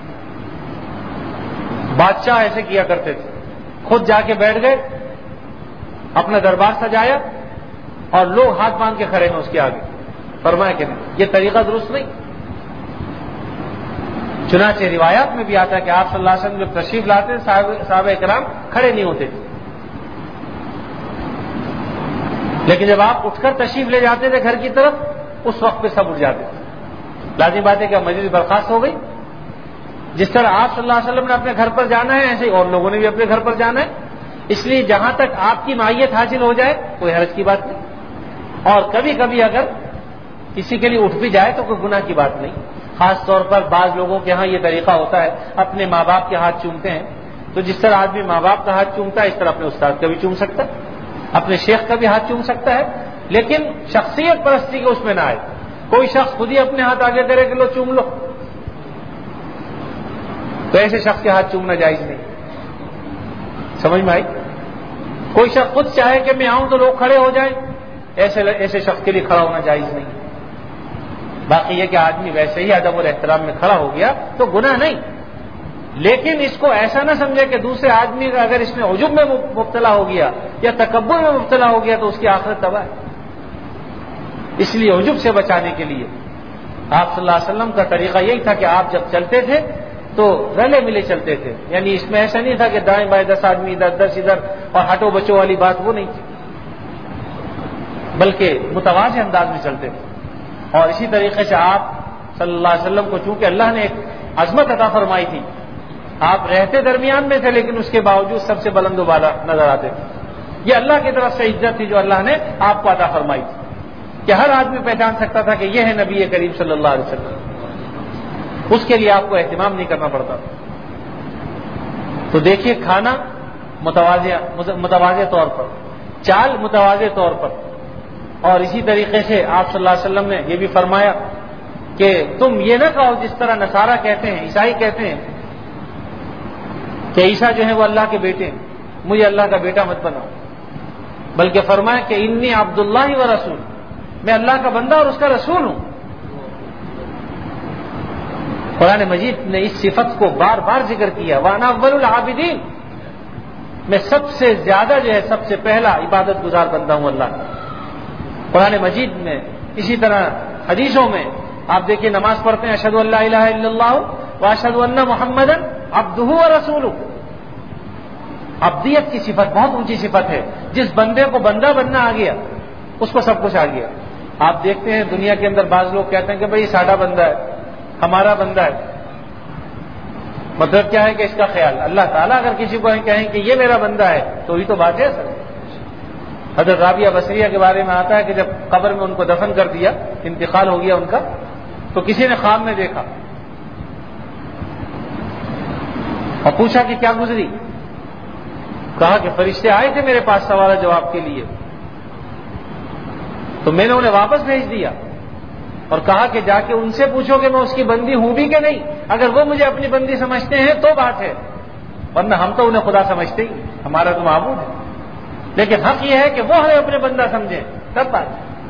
[SPEAKER 1] بادشاہ ایسے کیا کرتے تھے، خود جا کے بیٹھ گئے، اپنا دربار سجایا اور لوگ ہاتھ باندھ کے کھڑے ہیں اس کے آگے. فرمایا کہ نہیں، یہ طریقہ درست نہیں. چنانچہ روایات میں بھی آتا ہے کہ آپ صلی اللہ علیہ وسلم جب تشریف لاتے صحابہ کرام کھڑے نہیں ہوتے تھے، لیکن جب آپ اٹھ کر تشریف لے جاتے تھے گھر کی طرف اس وقت پہ سب اٹھ جاتے تھے. لازمی بات ہے کہ مجلس برخاست ہو گئی. جس طرح آپ صلی اللہ علیہ وسلم نے اپنے گھر پر جانا ہے ایسے ہی اور لوگوں نے بھی اپنے گھر پر جانا ہے. اس لیے جہاں تک آپ کی معیت حاصل ہو جائے کوئی حرج کی بات نہیں. اور کبھی کبھی اگر کسی کے لیے اٹھ بھی جائے تو کوئی گناہ کی بات نہیں. خاص طور پر بعض لوگوں کے ہاں یہ طریقہ ہوتا ہے، اپنے ماں باپ کے ہاتھ چومتے ہیں. تو جس طرح آدمی ماں باپ کا ہاتھ چومتا ہے اس طرح اپنے استاد کا بھی چوم سکتا ہے، اپنے شیخ کا بھی ہاتھ چوم سکتا ہے، لیکن شخصیت پرستی کے اس میں نہ آئے. کوئی شخص خود ہی اپنے ہاتھ آگے کرے کہ لو چوم لو، تو ایسے شخص کے ہاتھ چومنا جائز نہیں. سمجھ میں آئی؟ کوئی شخص خود چاہے کہ میں آؤں تو لوگ کھڑے ہو جائیں، ایسے ایسے شخص کے لیے کھڑا ہونا جائز نہیں. باقی یہ کہ آدمی ویسے ہی ادب اور احترام میں کھڑا ہو گیا تو گناہ نہیں، لیکن اس کو ایسا نہ سمجھے کہ دوسرے آدمی کا اگر اس میں عجب میں مبتلا ہو گیا یا تکبر میں مبتلا ہو گیا تو اس کی آخرت تباہ ہے. اس لیے عجب سے بچانے کے لیے آپ صلی اللہ علیہ وسلم کا طریقہ یہی تھا کہ آپ جب چلتے تھے تو رلے ملے چلتے تھے. یعنی اس میں ایسا نہیں تھا کہ دائیں بائیں دس آدمی ادھر دس ادھر اور ہٹو بچو والی بات وہ نہیں تھی، بلکہ متوازی انداز میں چلتے تھے. اور اسی طریقے سے آپ صلی اللہ علیہ وسلم کو چونکہ اللہ نے ایک عظمت عطا فرمائی تھی، آپ رہتے درمیان میں تھے لیکن اس کے باوجود سب سے بلند و بالا نظر آتے تھے. یہ اللہ کی طرف سے عزت تھی جو اللہ نے آپ کو عطا فرمائی تھی. کہ ہر آدمی پہچان سکتا تھا کہ یہ ہے نبی کریم صلی اللہ علیہ وسلم. اس کے لیے آپ کو اہتمام نہیں کرنا پڑتا. تو دیکھیے کھانا متوازی متوازی طور پر، چال متوازی طور پر. اور اسی طریقے سے آپ صلی اللہ علیہ وسلم نے یہ بھی فرمایا کہ تم یہ نہ کہو جس طرح نصارہ کہتے ہیں، عیسائی کہتے ہیں کہ عیسیٰ جو ہے وہ اللہ کے بیٹے ہیں، مجھے اللہ کا بیٹا مت بناؤ، بلکہ فرمایا کہ انی عبداللہ و رسول، میں اللہ کا بندہ اور اس کا رسول ہوں. قرآن مجید نے اس صفت کو بار بار ذکر کیا، وانا اول العابدین، میں سب سے زیادہ جو ہے سب سے پہلا عبادت گزار بندہ ہوں اللہ کا. قرآن مجید میں اسی طرح حدیثوں میں آپ دیکھیے نماز پڑھتے ہیں اشہد ان لا الہ الا اللہ واشہد ان محمدا عبدہ ورسولہ. عبدیت کی صفت بہت اونچی صفت ہے. جس بندے کو بندہ بننا آ گیا اس کو سب کچھ آ گیا. آپ دیکھتے ہیں دنیا کے اندر بعض لوگ کہتے ہیں کہ بھئی ساڈا بندہ ہے، ہمارا بندہ ہے. مطلب کیا ہے کہ اس کا خیال اللہ تعالیٰ اگر کسی کو کہیں کہ یہ میرا بندہ ہے تو ہی تو بات ہے. سر حضرت رابعہ بصریہ کے بارے میں آتا ہے کہ جب قبر میں ان کو دفن کر دیا، انتقال ہو گیا ان کا، تو کسی نے خواب میں دیکھا اور پوچھا کہ کیا گزری. کہا کہ فرشتے آئے تھے میرے پاس سوال جواب کے لیے، تو میں نے انہیں واپس بھیج دیا اور کہا کہ جا کے ان سے پوچھو کہ میں اس کی بندی ہوں بھی کہ نہیں. اگر وہ مجھے اپنی بندی سمجھتے ہیں تو بات ہے، ورنہ ہم تو انہیں خدا سمجھتے ہی، ہمارا تو معبود ہے. لیکن حق یہ ہے کہ وہ ہمیں اپنے بندہ سمجھیں تب بات.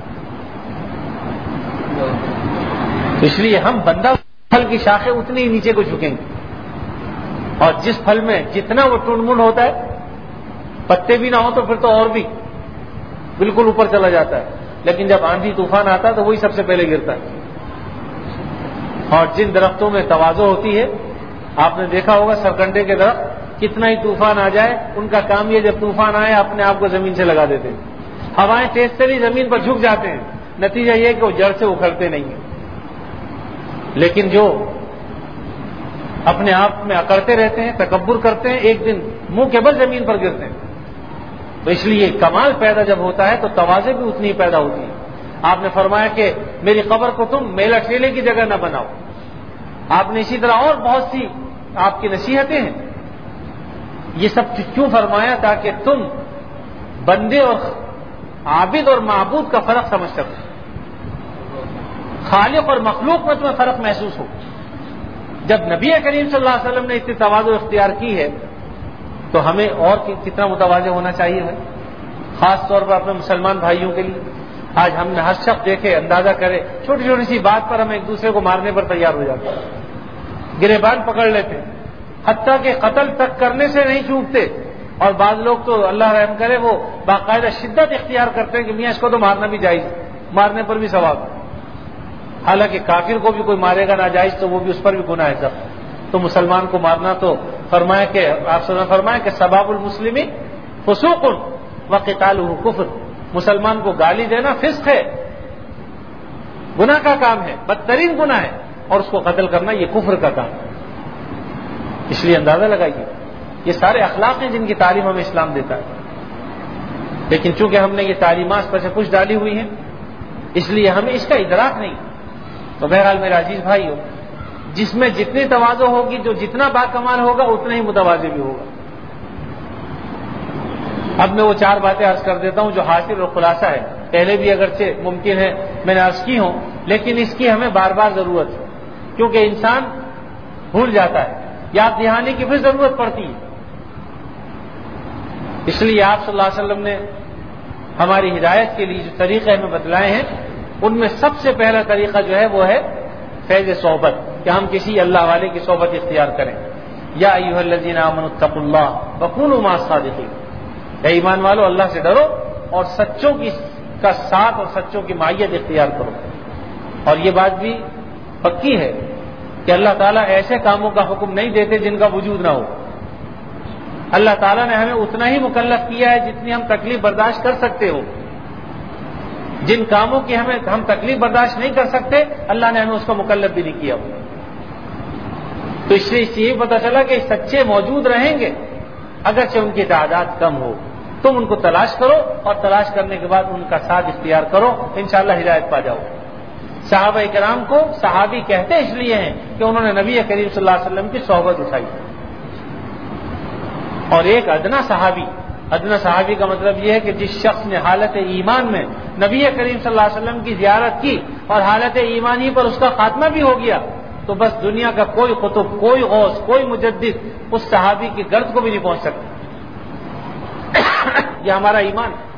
[SPEAKER 1] اس لیے ہم بندہ پھل کی شاخیں اتنی ہی نیچے کو جھکیں گے، اور جس پھل میں جتنا وہ ٹنڈ ہوتا ہے، پتے بھی نہ ہو تو پھر تو اور بھی بالکل اوپر چلا جاتا ہے. لیکن جب آندھی طوفان آتا ہے تو وہی سب سے پہلے گرتا ہے. اور جن درختوں میں تواضع ہوتی ہے، آپ نے دیکھا ہوگا سرکنڈے کے درخت، کتنا ہی طوفان آ جائے ان کا کام یہ جب طوفان آئے اپنے آپ کو زمین سے لگا دیتے ہیں. ہوائیں تیز تری زمین پر جھک جاتے ہیں، نتیجہ یہ کہ وہ جڑ سے اکھڑتے نہیں ہیں. لیکن جو اپنے آپ میں اکڑتے رہتے ہیں، تکبر کرتے ہیں، ایک دن منہ کے بل زمین پر گرتے ہیں. تو اس لیے کمال پیدا جب ہوتا ہے تو تواضع بھی اتنی پیدا ہوتی ہے. آپ نے فرمایا کہ میری قبر کو تم میلہ ٹھیلے کی جگہ نہ بناؤ. آپ نے اسی طرح اور بہت سی آپ کی نصیحتیں ہیں. یہ سب کیوں فرمایا؟ تاکہ تم بندے اور عابد اور معبود کا فرق سمجھ سکو، خالق اور مخلوق میں تمہیں فرق محسوس ہو. جب نبی کریم صلی اللہ علیہ وسلم نے اتنی تواضع اختیار کی ہے تو ہمیں اور کتنا متواضع ہونا چاہیے ہے، خاص طور پر اپنے مسلمان بھائیوں کے لیے. آج ہم نے ہر شخص دیکھے، اندازہ کرے، چھوٹی چھوٹی سی بات پر ہم ایک دوسرے کو مارنے پر تیار ہو جاتے ہیں، گریبان پکڑ لیتے، حتیٰ کہ قتل تک کرنے سے نہیں چوکتے. اور بعض لوگ تو اللہ رحم کرے وہ باقاعدہ شدت اختیار کرتے ہیں کہ میاں اس کو تو مارنا بھی جائز، مارنے پر بھی ثواب. حالانکہ کافر کو بھی کوئی مارے گا ناجائز تو وہ بھی اس پر بھی گناہ ہے سب. تو مسلمان کو مارنا تو فرمایا کہ آپ سے فرمایا کہ سباب المسلم فسوق وقتالہ کفر. مسلمان کو گالی دینا فسق ہے، گناہ کا کام ہے، بدترین گناہ ہے، اور اس کو قتل کرنا یہ کفر کا کام ہے. اس لیے اندازہ لگائیے یہ سارے اخلاق ہیں جن کی تعلیم ہمیں اسلام دیتا ہے. لیکن چونکہ ہم نے یہ تعلیمات پر سے کچھ ڈالی ہوئی ہیں اس لیے ہمیں اس کا ادراک نہیں. تو بہرحال میرے عزیز بھائیو، جس میں جتنی تواضع ہوگی، جو جتنا باکمال ہوگا اتنا ہی متواضع بھی ہوگا. اب میں وہ چار باتیں عرض کر دیتا ہوں جو حاصل اور خلاصہ ہے. پہلے بھی اگرچہ ممکن ہے میں نے عرض کی ہوں، لیکن اس کی ہمیں بار بار ضرورت ہے کیونکہ انسان بھول جاتا ہے، یاد دہانی کی بھی ضرورت پڑتی ہے. اس لیے آپ صلی اللہ علیہ وسلم نے ہماری ہدایت کے لیے جو طریقے ہمیں بتلائے ہیں ان میں سب سے پہلا طریقہ جو ہے وہ ہے فیض صحبت، کہ ہم کسی اللہ والے کی صحبت اختیار کریں. یا ایھا الذین آمنوا اتقوا اللہ وکونوا مع الصادقین. اے ایمان والو، اللہ سے ڈرو اور سچوں کی کا ساتھ اور سچوں کی معیت اختیار کرو. اور یہ بات بھی پکی ہے کہ اللہ تعالیٰ ایسے کاموں کا حکم نہیں دیتے جن کا وجود نہ ہو. اللہ تعالیٰ نے ہمیں اتنا ہی مکلف کیا ہے جتنی ہم تکلیف برداشت کر سکتے ہو. جن کاموں کی ہمیں ہم تکلیف برداشت نہیں کر سکتے اللہ نے ہمیں اس کا مکلف بھی نہیں کیا ہو. تو اس سے اس سے یہ پتہ چلا کہ سچے موجود رہیں گے اگرچہ ان کی تعداد کم ہو. تم ان کو تلاش کرو اور تلاش کرنے کے بعد ان کا ساتھ اختیار کرو، انشاءاللہ ہدایت پا جاؤ۔ صحابہ کرام کو صحابی کہتے اس لیے ہیں کہ انہوں نے نبی کریم صلی اللہ علیہ وسلم کی صحبت اٹھائی۔ اور ایک ادنا صحابی، ادنا صحابی کا مطلب یہ ہے کہ جس شخص نے حالت ایمان میں نبی کریم صلی اللہ علیہ وسلم کی زیارت کی اور حالت ایمانی پر اس کا خاتمہ بھی ہو گیا، تو بس دنیا کا کوئی قطب، کوئی غوث، کوئی مجدد اس صحابی کی گرد کو بھی نہیں پہنچ سکتا۔ یہ ہمارا ایمان ہے۔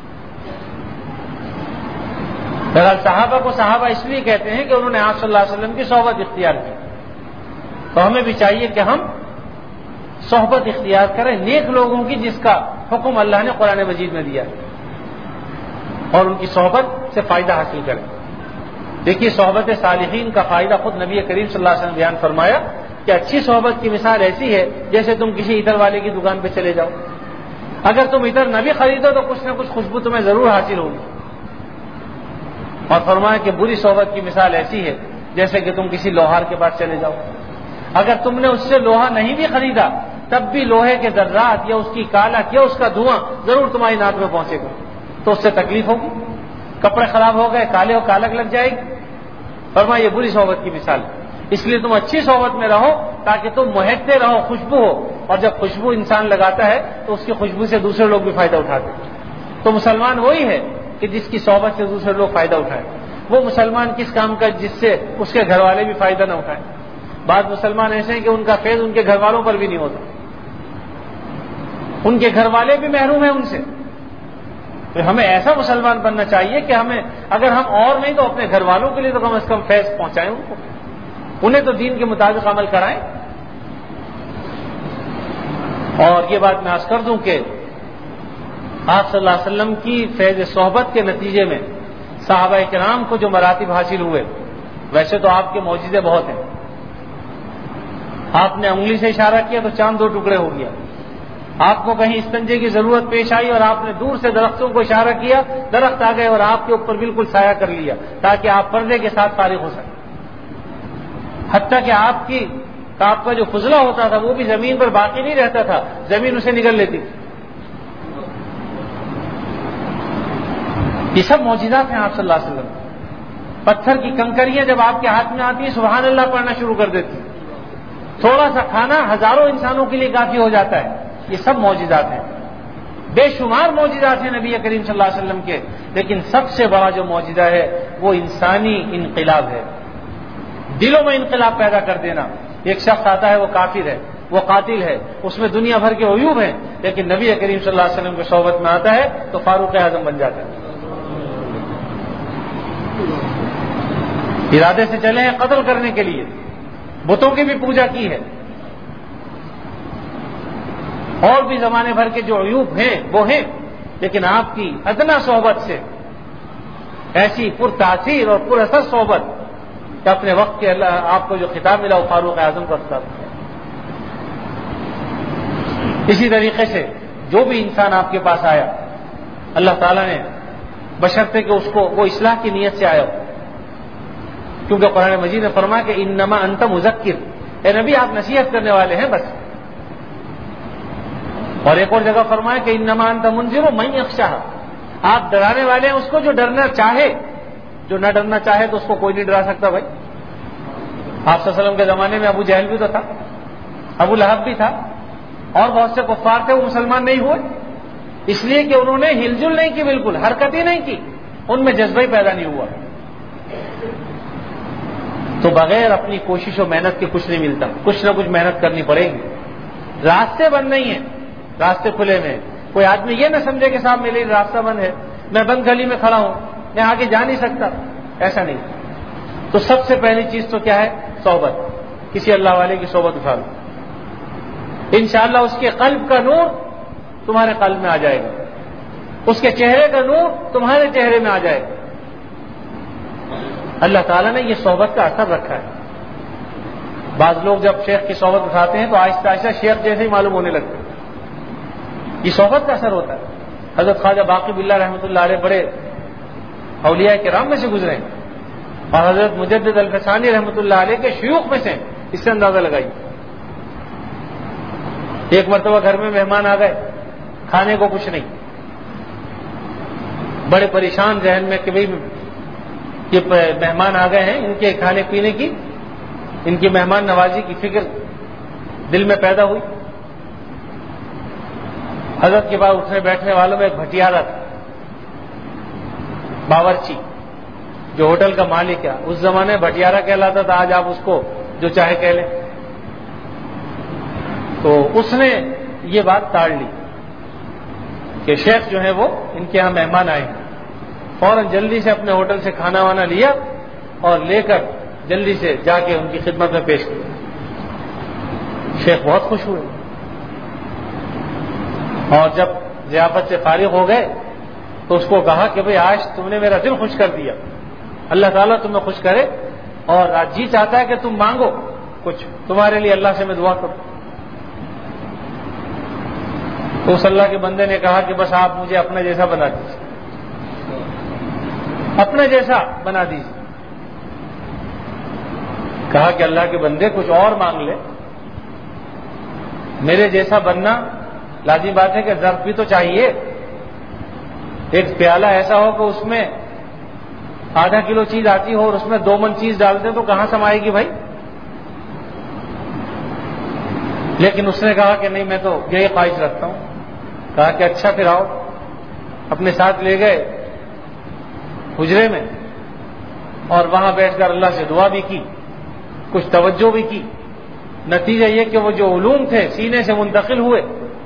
[SPEAKER 1] بہرحال صحابہ کو صحابہ اس لیے کہتے ہیں کہ انہوں نے آپ صلی اللہ علیہ وسلم کی صحبت اختیار کی، تو ہمیں بھی چاہیے کہ ہم صحبت اختیار کریں نیک لوگوں کی، جس کا حکم اللہ نے قرآن مجید میں دیا ہے، اور ان کی صحبت سے فائدہ حاصل کریں۔ دیکھیے صحبت صالحین کا فائدہ خود نبی کریم صلی اللہ علیہ وسلم نے بیان فرمایا کہ اچھی صحبت کی مثال ایسی ہے جیسے تم کسی عطر والے کی دکان پہ چلے جاؤ، اگر تم عطر نہ بھی خریدو تو کچھ نہ کچھ خوشبو تمہیں ضرور حاصل ہوگی۔ اور فرمایا کہ بری صحبت کی مثال ایسی ہے جیسے کہ تم کسی لوہار کے پاس چلے جاؤ، اگر تم نے اس سے لوہا نہیں بھی خریدا تب بھی لوہے کے ذرات یا اس کی کالک یا اس کا دھواں ضرور تمہاری ناک میں پہنچے گا، تو اس سے تکلیف ہوگی، کپڑے خراب ہو گئے، کالے اور کالک لگ جائے گی۔ فرمایا یہ بری صحبت کی مثال ہے، اس لیے تم اچھی صحبت میں رہو تاکہ تم مہکتے رہو، خوشبو ہو، اور جب خوشبو انسان لگاتا ہے تو اس کی خوشبو سے دوسرے لوگ بھی فائدہ اٹھاتے ہیں۔ تو مسلمان وہی ہے کہ جس کی صحبت سے دوسرے لوگ فائدہ اٹھائیں۔ وہ مسلمان کس کام کا جس سے اس کے گھر والے بھی فائدہ نہ اٹھائیں۔ بعض مسلمان ایسے ہیں کہ ان کا فیض ان کے گھر والوں پر بھی نہیں ہوتا، ان کے گھر والے بھی محروم ہیں ان سے۔ تو ہمیں ایسا مسلمان بننا چاہیے کہ ہمیں اگر ہم اور نہیں تو اپنے گھر والوں کے لیے تو کم از کم فیض پہنچائیں ان کو، انہیں تو دین کے مطابق عمل کرائیں۔ اور یہ بات میں عرض کر دوں کہ آپ صلی اللہ علیہ وسلم کی فیض صحبت کے نتیجے میں صحابہ کرام کو جو مراتب حاصل ہوئے، ویسے تو آپ کے معجزے بہت ہیں، آپ نے انگلی سے اشارہ کیا تو چاند دو ٹکڑے ہو گیا، آپ کو کہیں استنجے کی ضرورت پیش آئی اور آپ نے دور سے درختوں کو اشارہ کیا، درخت آ گئے اور آپ کے اوپر بالکل سایہ کر لیا تاکہ آپ پردے کے ساتھ فارغ ہو سکیں، حتیٰ کہ آپ کی آپ کا جو فضلہ ہوتا تھا وہ بھی زمین پر باقی نہیں رہتا تھا، زمین اسے نگل لیتی تھی۔ یہ سب معجزات ہیں آپ صلی اللہ علیہ وسلم۔ پتھر کی کنکریاں جب آپ کے ہاتھ میں آتی ہیں سبحان اللہ پڑھنا شروع کر دیتی، تھوڑا سا کھانا ہزاروں انسانوں کے لیے کافی ہو جاتا ہے۔ یہ سب معجزات ہیں، بے شمار معجزات ہیں نبی کریم صلی اللہ علیہ وسلم کے، لیکن سب سے بڑا جو معجزہ ہے وہ انسانی انقلاب ہے، دلوں میں انقلاب پیدا کر دینا۔ ایک شخص آتا ہے وہ کافر ہے، وہ قاتل ہے، اس میں دنیا بھر کے عیوب ہیں، لیکن نبی کریم صلی اللہ علیہ وسلم کی صحبت میں آتا ہے تو فاروق اعظم بن جاتا ہے۔ ارادے سے چلے ہیں قتل کرنے کے لیے، بتوں کی بھی پوجا کی ہے، اور بھی زمانے بھر کے جو عیوب ہیں وہ ہیں، لیکن آپ کی ادنا صحبت سے ایسی پر تاثیر اور پر اثر صحبت کہ اپنے وقت کے اللہ آپ کو جو خطاب ملا وہ فاروق اعظم کا خطاب۔ اسی طریقے سے جو بھی انسان آپ کے پاس آیا اللہ تعالیٰ نے بشرطے کہ اس کو وہ اصلاح کی نیت سے آیا ہو، کیونکہ قرآن مجید نے فرمایا کہ انما انت مذکر، اے نبی آپ نصیحت کرنے والے ہیں بس۔ اور ایک اور جگہ فرمایا کہ انما انت منذر من یخشاہ، آپ ڈرانے والے ہیں اس کو جو ڈرنا چاہے، جو نہ ڈرنا چاہے تو اس کو کوئی نہیں ڈرا سکتا۔ بھائی آپ صلی اللہ علیہ وسلم کے زمانے میں ابو جہل بھی تو تھا، ابو لہب بھی تھا، اور بہت سے کفار تھے، وہ مسلمان نہیں ہوئے اس لیے کہ انہوں نے ہل جل نہیں کی، بالکل حرکت ہی نہیں کی، ان میں جذبہ ہی پیدا نہیں ہوا۔ تو بغیر اپنی کوشش و محنت کے کچھ نہیں ملتا، کچھ نہ کچھ محنت کرنی پڑے گی، راستے بند نہیں ہیں، راستے کھلے میں۔ کوئی آدمی یہ نہ سمجھے کہ صاحب میرے لیے راستہ بند ہے، میں بند گلی میں کھڑا ہوں، میں آگے جا نہیں سکتا، ایسا نہیں۔ تو سب سے پہلی چیز تو کیا ہے؟ صحبت، کسی اللہ والے کی صحبت اٹھا لو، انشاءاللہ اس کے قلب کا نور تمہارے قلب میں آ جائے گا، اس کے چہرے کا نور تمہارے چہرے میں آ جائے گا۔ اللہ تعالیٰ نے یہ صحبت کا اثر رکھا ہے۔ بعض لوگ جب شیخ کی صحبت اٹھاتے ہیں تو آہستہ آہستہ شیخ جیسے ہی معلوم ہونے لگتے ہیں، یہ صحبت کا اثر ہوتا ہے۔ حضرت خواجہ باقی باللہ رحمۃ اللہ علیہ بڑے اولیاء کرام میں سے گزرے ہیں، اور حضرت مجدد الفسانی رحمۃ اللہ علیہ کے شیوخ میں سے، اس سے اندازہ لگائیے۔ ایک مرتبہ گھر میں مہمان آ گئے، کھانے کو کچھ نہیں، بڑے پریشان ذہن میں کہ بھئی یہ مہمان آ گئے ہیں، ان کے کھانے پینے کی، ان کی مہمان نوازی کی فکر دل میں پیدا ہوئی۔ حضرت کے بعد اٹھنے بیٹھنے والوں میں ایک بھٹیارا تھا، باورچی، جو ہوٹل کا مالک ہے، اس زمانے میں بھٹیارا کہلاتا تھا، آج آپ اس کو جو چاہے کہہ لیں۔ تو اس نے یہ بات ٹال لی کہ شیخ جو ہے وہ ان کے ہاں مہمان آئے ہیں، فوراً جلدی سے اپنے ہوٹل سے کھانا وانا لیا اور لے کر جلدی سے جا کے ان کی خدمت میں پیش کیا۔ شیخ بہت خوش ہوئے اور جب ضیافت سے فارغ ہو گئے تو اس کو کہا کہ بھئی آج تم نے میرا دل خوش کر دیا، اللہ تعالیٰ تمہیں خوش کرے، اور آج جی چاہتا ہے کہ تم مانگو کچھ، تمہارے لیے اللہ سے میں دعا کروں۔ تو اس اللہ کے بندے نے کہا کہ بس آپ مجھے اپنا جیسا بنا دیجیے، اپنا جیسا بنا دیجیے۔ کہا کہ اللہ کے بندے کچھ اور مانگ لے، میرے جیسا بننا لازمی بات ہے کہ ظرف بھی تو چاہیے، ایک پیالہ ایسا ہو کہ اس میں آدھا کلو چیز آتی ہو اور اس میں دو من چیز ڈال دیں تو کہاں سمائے گی بھائی؟ لیکن اس نے کہا کہ نہیں، میں تو یہی خواہش رکھتا ہوں۔ کہا کہ اچھا پھر آؤ، اپنے ساتھ لے گئے حجرے میں اور وہاں بیٹھ کر اللہ سے دعا بھی کی، کچھ توجہ بھی کی۔ نتیجہ یہ کہ وہ جو علوم تھے سینے سے منتقل ہوئے،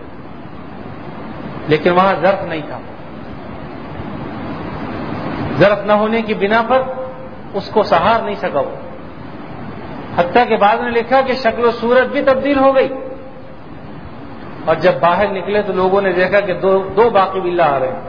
[SPEAKER 1] لیکن وہاں ظرف نہیں تھا۔ ظرف نہ ہونے کی بنا پر اس کو سہار نہیں سکا وہ، حتیٰ کہ بعد میں لکھا کہ شکل و صورت بھی تبدیل ہو گئی، اور جب باہر نکلے تو لوگوں نے دیکھا کہ دو دو باقی باللہ آ رہے ہیں،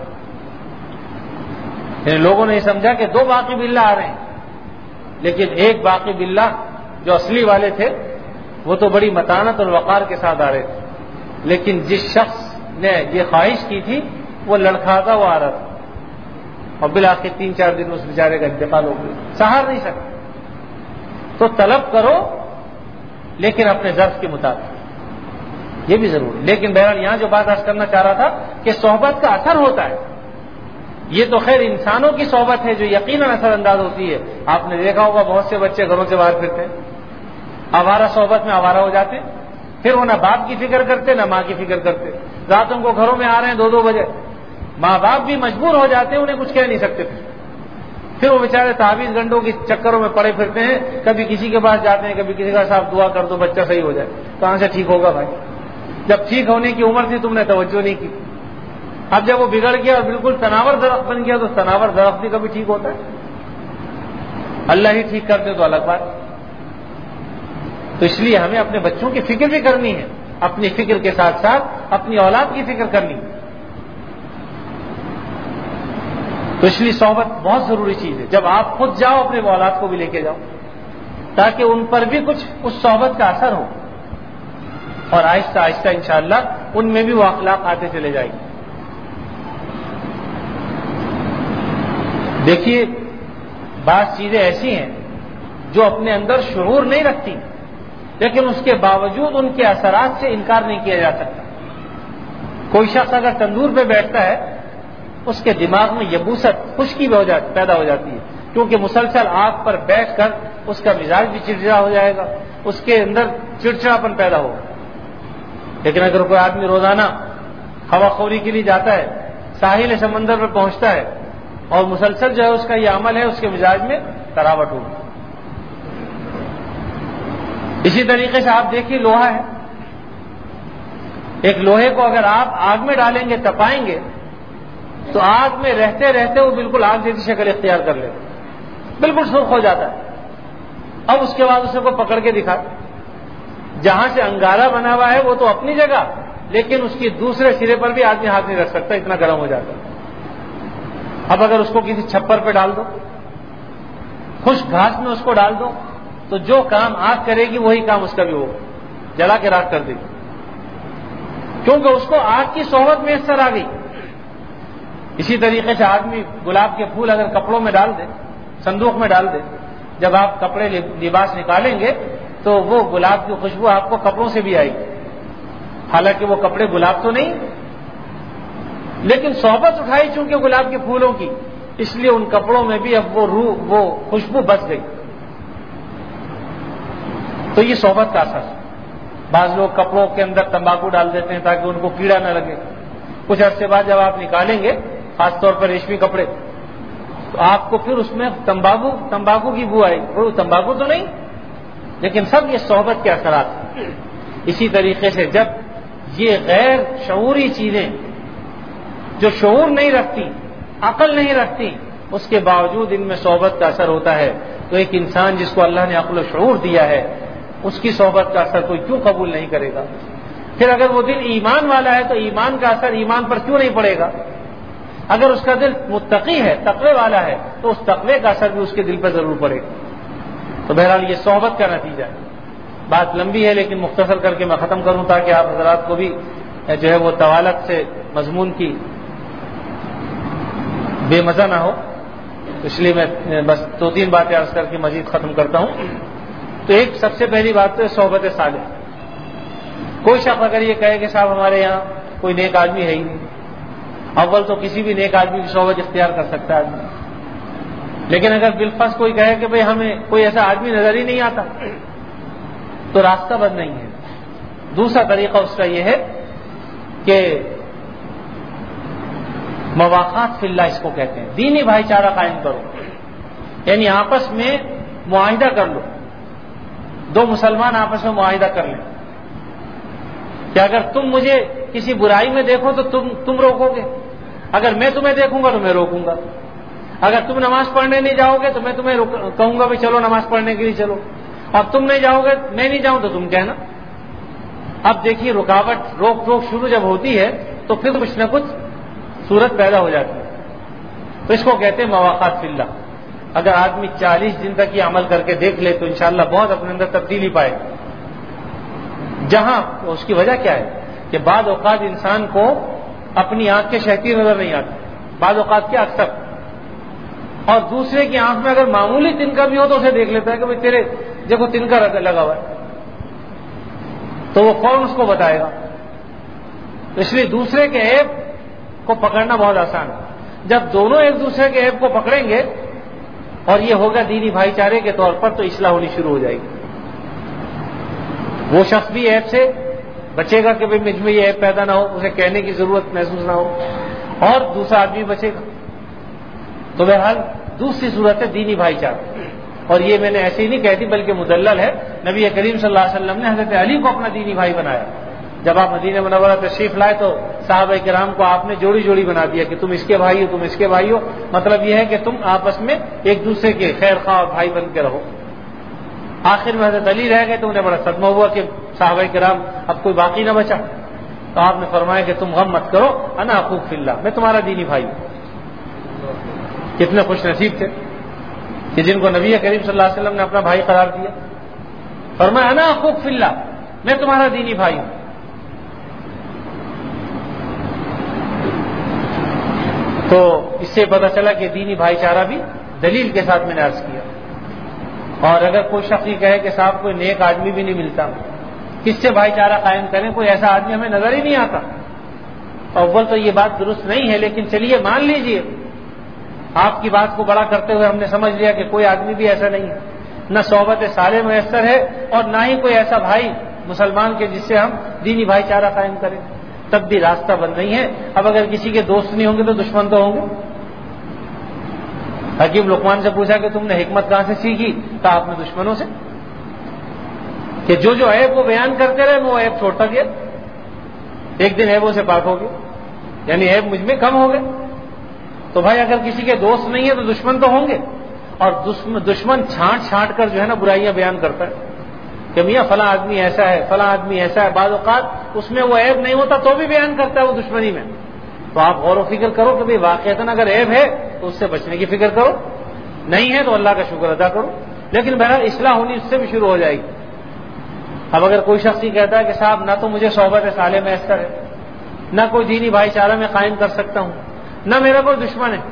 [SPEAKER 1] یعنی لوگوں نے یہ سمجھا کہ دو باقی باللہ آ رہے ہیں، لیکن ایک باقی باللہ جو اصلی والے تھے وہ تو بڑی متانت اور وقار کے ساتھ آ رہے تھے، لیکن جس شخص نے یہ خواہش کی تھی وہ لڑکھاتا وہ آ رہا تھا، اور بالآخر تین چار دن اس بیچارے کا انتقال ہو گیا، سہار نہیں سکا۔ تو طلب کرو لیکن اپنے ظرف کے مطابق، یہ بھی ضروری۔ لیکن بہرحال یہاں جو بات عرض کرنا چاہ رہا تھا کہ صحبت کا اثر ہوتا ہے، یہ تو خیر انسانوں کی صحبت ہے جو یقیناً اثر انداز ہوتی ہے۔ آپ نے دیکھا ہوگا بہت سے بچے گھروں سے باہر پھرتے ہیں، آوارہ صحبت میں آوارہ ہو جاتے ہیں، پھر وہ نہ باپ کی فکر کرتے نہ ماں کی فکر کرتے، راتوں کو گھروں میں آ رہے ہیں دو دو بجے، ماں باپ بھی مجبور ہو جاتے ہیں، انہیں کچھ کہہ نہیں سکتے تھے، پھر وہ بیچارے تعویذ گنڈوں کے چکروں میں پڑے پھرتے ہیں، کبھی کسی کے پاس جاتے ہیں، کبھی کسی کا صاحب دعا کر دو بچہ صحیح ہو جائے۔ کہاں سے ٹھیک ہوگا بھائی؟ جب ٹھیک ہونے کی عمر تھی تم نے توجہ نہیں کی، اب جب وہ بگڑ گیا اور بالکل تناور درخت بن گیا تو تناور درخت بھی کبھی ٹھیک ہوتا ہے؟ اللہ ہی ٹھیک کرتے تو الگ بات۔ تو اس لیے ہمیں اپنے بچوں کی فکر بھی کرنی ہے، اپنی فکر کے ساتھ ساتھ اپنی اولاد کی فکر کرنی ہے۔ تو اس لیے صحبت بہت ضروری چیز ہے، جب آپ خود جاؤ اپنے اولاد کو بھی لے کے جاؤ، تاکہ ان پر بھی کچھ اس صحبت کا اثر ہو، اور آہستہ آہستہ انشاءاللہ ان میں بھی وہ اخلاق آتے چلے جائیں گے۔ دیکھیے بعض چیزیں ایسی ہیں جو اپنے اندر شعور نہیں رکھتی، لیکن اس کے باوجود ان کے اثرات سے انکار نہیں کیا جا سکتا۔ کوئی شخص اگر تندور پہ بیٹھتا ہے اس کے دماغ میں یبوست، خشکی پیدا ہو جاتی ہے، کیونکہ مسلسل آگ پر بیٹھ کر اس کا مزاج بھی چڑچڑا ہو جائے گا، اس کے اندر چڑچڑاپن پیدا ہوگا۔ لیکن اگر کوئی آدمی روزانہ ہوا خوری کے لیے جاتا ہے، ساحل سمندر پر پہنچتا ہے اور مسلسل جو ہے اس کا یہ عمل ہے، اس کے مزاج میں تراوٹ ہوگی۔ اسی طریقے سے آپ دیکھیے لوہا ہے، ایک لوہے کو اگر آپ آگ میں ڈالیں گے، تپائیں گے، تو آگ میں رہتے رہتے وہ بالکل آگ جیسی شکل اختیار کر لیتا، بالکل سرخ ہو جاتا ہے۔ اب اس کے بعد اسے کو پکڑ کے دکھا، جہاں سے انگارہ بنا ہوا ہے وہ تو اپنی جگہ، لیکن اس کی دوسرے سرے پر بھی آدمی ہاتھ نہیں رکھ سکتا، اتنا گرم ہو جاتا ہے۔ اب اگر اس کو کسی چھپر پہ ڈال دو، خشک گھاس میں اس کو ڈال دو، تو جو کام آگ کرے گی وہی کام اس کا بھی ہوگا، جلا کے راکھ کر دے گی، کیونکہ اس کو آگ کی صحبت میں اثر آ گئی۔ اسی طریقے سے آدمی گلاب کے پھول اگر کپڑوں میں ڈال دے، صندوق میں ڈال دے، جب آپ کپڑے لباس نکالیں گے تو وہ گلاب کی خوشبو آپ کو کپڑوں سے بھی آئے گی، حالانکہ وہ کپڑے گلاب تو نہیں، لیکن صحبت اٹھائی چونکہ گلاب کے پھولوں کی، اس لیے ان کپڑوں میں بھی اب وہ روح وہ خوشبو بچ گئی. تو یہ صحبت کا اثر. بعض لوگ کپڑوں کے اندر تمباکو ڈال دیتے ہیں تاکہ ان کو کیڑا نہ لگے. کچھ عرصے بعد جب آپ نکالیں گے خاص طور پر ریشمی کپڑے تو آپ کو پھر اس میں تمباکو تمباکو کی بو آئے گی. وہ تمباکو تو نہیں، لیکن سب یہ صحبت کے اثرات ہیں. اسی طریقے سے جب یہ غیر شعوری چیزیں جو شعور نہیں رکھتی، عقل نہیں رکھتی، اس کے باوجود ان میں صحبت کا اثر ہوتا ہے، تو ایک انسان جس کو اللہ نے عقل و شعور دیا ہے اس کی صحبت کا اثر کوئی کیوں قبول نہیں کرے گا؟ پھر اگر وہ دل ایمان والا ہے تو ایمان کا اثر ایمان پر کیوں نہیں پڑے گا؟ اگر اس کا دل متقی ہے، تقوی والا ہے، تو اس تقوی کا اثر بھی اس کے دل پر ضرور پڑے گا. تو بہرحال یہ صحبت کا نتیجہ ہے. بات لمبی ہے لیکن مختصر کر کے میں ختم کروں تاکہ آپ حضرات کو بھی جو ہے وہ طوالت سے مضمون کی بے مزہ نہ ہو. اس لیے میں بس دو تین باتیں عرض کر کے مزید ختم کرتا ہوں. تو ایک سب سے پہلی بات تو ہے صحبت صالح. کوئی شخص اگر یہ کہے کہ صاحب ہمارے یہاں کوئی نیک آدمی ہے ہی نہیں، اول تو کسی بھی نیک آدمی کی صحبت اختیار کر سکتا ہے آدمی، لیکن اگر بالفرض کوئی کہے کہ بھئی ہمیں کوئی ایسا آدمی نظر ہی نہیں آتا تو راستہ بند نہیں ہے. دوسرا طریقہ اس کا یہ ہے کہ مواقعات فی اللہ اس کو کہتے ہیں، دینی بھائی چارہ قائم کرو. یعنی آپس میں معاہدہ کر لو، دو مسلمان آپس میں معاہدہ کر لیں کہ اگر تم مجھے کسی برائی میں دیکھو تو تم تم روکو گے، اگر میں تمہیں دیکھوں گا تو میں روکوں گا. اگر تم نماز پڑھنے نہیں جاؤ گے تو میں تمہیں کہوں گا بھی چلو نماز پڑھنے کے لیے چلو، اور تم نہیں جاؤ گے، میں نہیں جاؤں تو تم کہنا. اب دیکھیے رکاوٹ روک ٹوک شروع جب ہوتی ہے تو پھر کچھ نہ کچھ صورت پیدا ہو جاتی ہے. تو اس کو کہتے ہیں مواقعات فی اللہ. اگر آدمی چالیس دن تک یہ عمل کر کے دیکھ لے تو انشاءاللہ بہت اپنے اندر تبدیلی پائے. جہاں اس کی وجہ کیا ہے کہ بعض اوقات انسان کو اپنی آنکھ کے شہتی نظر نہیں آتی، بعض اوقات کیا اکثر، اور دوسرے کی آنکھ میں اگر معمولی تنکا بھی ہو تو اسے دیکھ لیتا ہے کہ بھائی تیرے دیکھو تنکا لگا ہوا ہے، تو وہ فوراً اس کو بتائے گا. اس لیے دوسرے کے عیب کو پکڑنا بہت آسان ہے. جب دونوں ایک دوسرے کے عیب کو پکڑیں گے اور یہ ہوگا دینی بھائی چارے کے طور پر، تو اصلاح ہونی شروع ہو جائے گی. وہ شخص بھی عیب سے بچے گا کہ بھائی مجھ میں یہ عیب پیدا نہ ہو، اسے کہنے کی ضرورت محسوس نہ ہو، اور دوسرا آدمی بچے گا. تو بہرحال دوسری صورت ہے دینی بھائی چارہ. اور یہ میں نے ایسے ہی نہیں کہتی بلکہ مدلل ہے. نبی کریم صلی اللہ علیہ وسلم نے حضرت علی کو اپنا دینی بھائی بنایا. جب آپ مدینہ منورہ تشریف لائے تو صحابہ کرام کو آپ نے جوڑی جوڑی بنا دیا کہ تم اس کے بھائی ہو، تم اس کے بھائی ہو. مطلب یہ ہے کہ تم آپس میں ایک دوسرے کے خیر خواہ اور بھائی بن کے رہو. آخر میں حضرت علی رہ گئے تو انہیں بڑا صدمہ ہوا کہ صحابہ کرام اب کوئی باقی نہ بچا. تو آپ نے فرمایا کہ تم غم مت کرو، انا اخوک فی اللہ، میں تمہارا دینی بھائی ہوں. کتنے خوش نصیب تھے کہ جن کو نبی کریم صلی اللہ علیہ وسلم نے اپنا بھائی قرار دیا. فرمایا انا اخوک فی اللہ، میں تمہارا دینی بھائی ہوں. تو اس سے پتہ چلا کہ دینی بھائی چارہ بھی دلیل کے ساتھ میں نے عرض کیا. اور اگر کوئی شخص یہ کہے کہ صاحب کوئی نیک آدمی بھی نہیں ملتا، کس سے بھائی چارہ قائم کریں، کوئی ایسا آدمی ہمیں نظر ہی نہیں آتا. اول تو یہ بات درست نہیں ہے، لیکن چلیے مان لیجئے آپ کی بات کو بڑا کرتے ہوئے ہم نے سمجھ لیا کہ کوئی آدمی بھی ایسا نہیں ہے، نہ صحبت صالح میسر ہے اور نہ ہی کوئی ایسا بھائی مسلمان کے جس سے ہم دینی بھائی چارہ قائم کریں. تب بھی راستہ بند نہیں ہے. اب اگر کسی کے دوست نہیں ہوں گے تو دشمن تو ہوں گے. حکیم لقمان سے پوچھا کہ تم نے حکمت کہاں سے سیکھی؟ کہا آپ نے دشمنوں سے، کہ جو جو عیب وہ بیان کرتے رہے وہ عیب چھوڑتا گیا، ایک دن عیبوں سے پاک ہو گئے، یعنی عیب مجھ میں کم ہو گئے. تو بھائی اگر کسی کے دوست نہیں ہے تو دشمن تو ہوں گے. اور دشمن چھانٹ چھانٹ کر جو ہے نا برائیاں بیان کرتا ہے کہ میاں فلاں آدمی ایسا ہے، فلاں آدمی ایسا ہے. بعض اوقات اس میں وہ عیب نہیں ہوتا تو بھی بیان کرتا ہے وہ دشمنی میں. تو آپ غور و فکر کرو کہ بھائی واقعتاً اگر عیب ہے تو اس سے بچنے کی فکر کرو، نہیں ہے تو اللہ کا شکر ادا کرو. لیکن بہرحال اصلاح ہونی اس سے بھی شروع ہو جائے گی. اب اگر کوئی شخص یہ کہتا ہے کہ صاحب نہ تو مجھے صحبت صالح میسر ہے، نہ کوئی دینی بھائی چارہ میں قائم کر سکتا ہوں، نہ میرا کوئی دشمن ہے،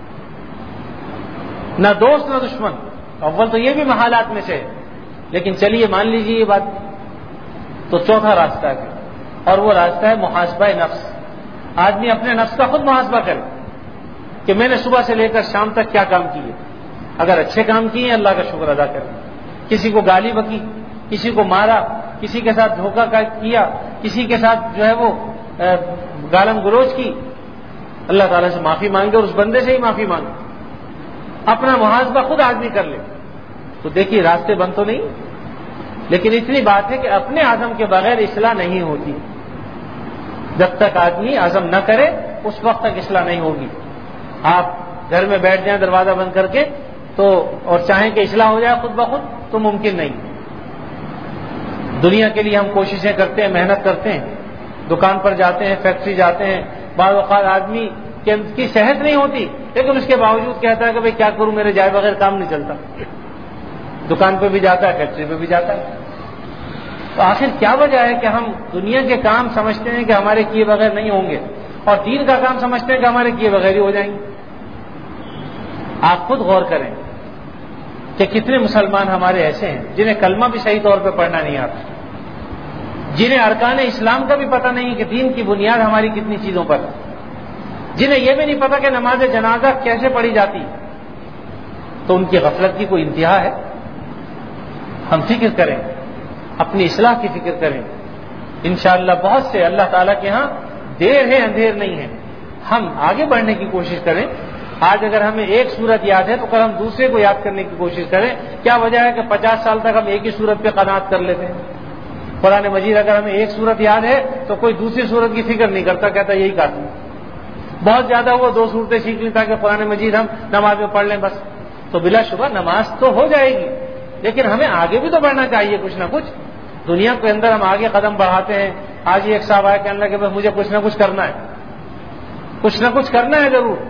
[SPEAKER 1] نہ دوست نہ دشمن، اول تو یہ بھی محالات میں سے ہے، لیکن چلیے مان لیجیے یہ بات، تو چوتھا راستہ ہے اور وہ راستہ ہے محاسبہ نفس. آدمی اپنے نفس کا خود محاسبہ کرے کہ میں نے صبح سے لے کر شام تک کیا کام کیے. اگر اچھے کام کیے اللہ کا شکر ادا کریں. کسی کو گالی بکی, کسی کو مارا, کسی کے ساتھ دھوکہ کیا, کسی کے ساتھ جو ہے وہ گالم گلوچ کی, اللہ تعالیٰ سے معافی مانگے اور اس بندے سے ہی معافی مانگے. اپنا محاسبہ خود آدمی کر لے تو دیکھیے راستے بند تو نہیں. لیکن اتنی بات ہے کہ اپنے عزم کے بغیر اصلاح نہیں ہوتی. جب تک آدمی عزم نہ کرے اس وقت تک اصلاح نہیں ہوگی. آپ گھر میں بیٹھ جائیں دروازہ بند کر کے تو اور چاہیں کہ اصلاح ہو جائے خود بخود تو ممکن نہیں. دنیا کے لیے ہم کوششیں کرتے ہیں, محنت کرتے ہیں, دکان پر جاتے ہیں, فیکٹری جاتے ہیں. بعض اوقات آدمی کی صحت نہیں ہوتی لیکن اس کے باوجود کہتا ہے کہ بھئی کیا کروں, میرے جائے بغیر کام نہیں چلتا. دکان پہ بھی جاتا ہے, فیکٹری پہ بھی جاتا ہے. تو آخر کیا وجہ ہے کہ ہم دنیا کے کام سمجھتے ہیں کہ ہمارے کیے بغیر نہیں ہوں گے اور دین کا کام سمجھتے ہیں کہ ہمارے کیے بغیر ہی ہو جائیں گے. آپ خود غور کریں کہ کتنے مسلمان ہمارے ایسے ہیں جنہیں کلمہ بھی صحیح طور پہ پڑھنا نہیں آتا, جنہیں ارکان اسلام کا بھی پتہ نہیں کہ دین کی بنیاد ہماری کتنی چیزوں پر, جنہیں یہ بھی نہیں پتا کہ نماز جنازہ کیسے پڑھی جاتی. تو ان کی غفلت کی کوئی انتہا ہے. ہم فکر کریں, اپنی اصلاح کی فکر کریں. انشاءاللہ بہت سے اللہ تعالیٰ کے ہاں دیر ہے اندھیر نہیں ہے. ہم آگے بڑھنے کی کوشش کریں. آج اگر ہمیں ایک صورت یاد ہے تو کل ہم دوسرے کو یاد کرنے کی کوشش کریں. کیا وجہ ہے کہ پچاس سال تک ہم ایک ہی صورت پہ قناعت کر لیتے ہیں. قرآن مجید اگر ہمیں ایک صورت یاد ہے تو کوئی دوسری صورت کی فکر نہیں کرتا, کہتا یہی کافی. بہت زیادہ وہ دو صورتیں سیکھ لیں تاکہ قرآن مجید ہم نماز میں پڑھ لیں بس. تو بلا شبہ نماز تو ہو جائے گی لیکن ہمیں آگے بھی تو بڑھنا چاہیے کچھ نہ کچھ. دنیا کے اندر ہم آگے قدم بڑھاتے ہیں. آج ہی ایک صاحب آیا کہنے لگا کہ بس مجھے کچھ نہ کچھ کرنا ہے, کچھ نہ کچھ کرنا ہے ضرور.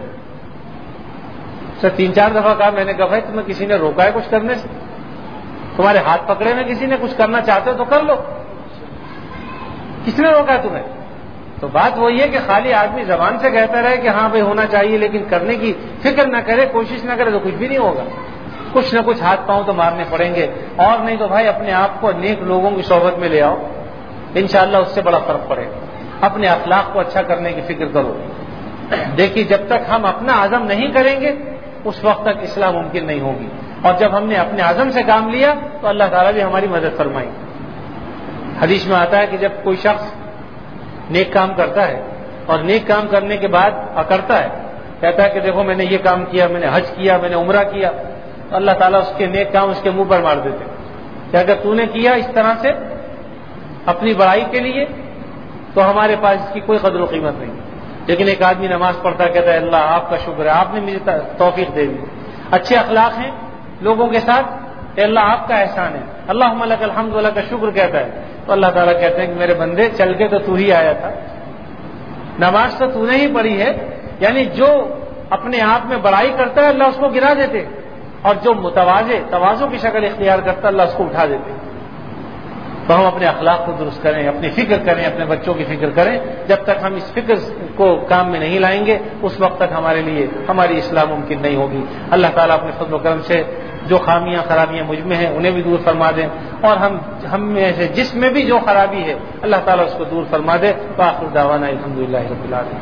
[SPEAKER 1] سر تین چار دفعہ کہا, میں نے کہا بھائی تمہیں کسی نے روکا ہے کچھ کرنے سے؟ تمہارے ہاتھ پکڑے میں کسی نے کچھ کرنا چاہتے ہو تو کر لو, کس نے روکا ہے تمہیں؟ تو بات وہی ہے کہ خالی آدمی زبان سے کہتا رہے کہ ہاں بھائی ہونا چاہیے لیکن کرنے کی فکر نہ کرے, کوشش نہ کرے تو کچھ بھی نہیں ہوگا. کچھ نہ کچھ ہاتھ پاؤں تو مارنے پڑیں گے, اور نہیں تو بھائی اپنے آپ کو نیک لوگوں کی صحبت میں لے آؤ, انشاءاللہ اس سے بڑا فرق پڑے گا. اپنے اخلاق کو اچھا کرنے کی فکر کرو. دیکھیے جب تک ہم اپنا عزم نہیں کریں گے اس وقت تک اصلاح ممکن نہیں ہوگی, اور جب ہم نے اپنے عزم سے کام لیا تو اللہ تعالیٰ بھی ہماری مدد فرمائے. حدیث میں آتا ہے کہ جب کوئی شخص نیک کام کرتا ہے اور نیک کام کرنے کے بعد اکڑتا ہے, کہتا ہے کہ دیکھو میں نے یہ کام کیا, میں نے حج کیا, میں نے عمرہ کیا, تو اللہ تعالیٰ اس کے نیک کام اس کے منہ پر مار دیتے کہ اگر تو نے کیا اس طرح سے اپنی بڑائی کے لیے تو ہمارے پاس اس کی کوئی قدر و قیمت نہیں. لیکن ایک آدمی نماز پڑھتا کہتا ہے اللہ آپ کا شکر ہے, آپ نے مجھے توفیق دے دی, اچھے اخلاق ہیں لوگوں کے ساتھ, کہ اللہ آپ کا احسان ہے, اللہم لک الحمد ولک الشکر کہتا ہے. تو اللہ تعالیٰ کہتے ہیں کہ میرے بندے چل کے تو تو ہی آیا تھا, نماز تو تو نے ہی پڑھی ہے. یعنی جو اپنے آپ میں بڑائی کرتا ہے اللہ اس کو گرا دیتے, اور جو متواضع تواضع کی شکل اختیار کرتا ہے اللہ اس کو اٹھا دیتے. تو ہم اپنے اخلاق کو درست کریں, اپنی فکر کریں, اپنے بچوں کی فکر کریں. جب تک ہم اس فکر کو کام میں نہیں لائیں گے اس وقت تک ہمارے لیے ہماری اصلاح ممکن نہیں ہوگی. اللہ تعالیٰ اپنے فضل و کرم سے جو خامیاں خرابیاں مجھ میں ہیں انہیں بھی دور فرما دیں, اور ہم ہم میں سے جس میں بھی جو خرابی ہے اللہ تعالیٰ اس کو دور فرما دے. وآخر دعوانا الحمد للہ رب العالمین.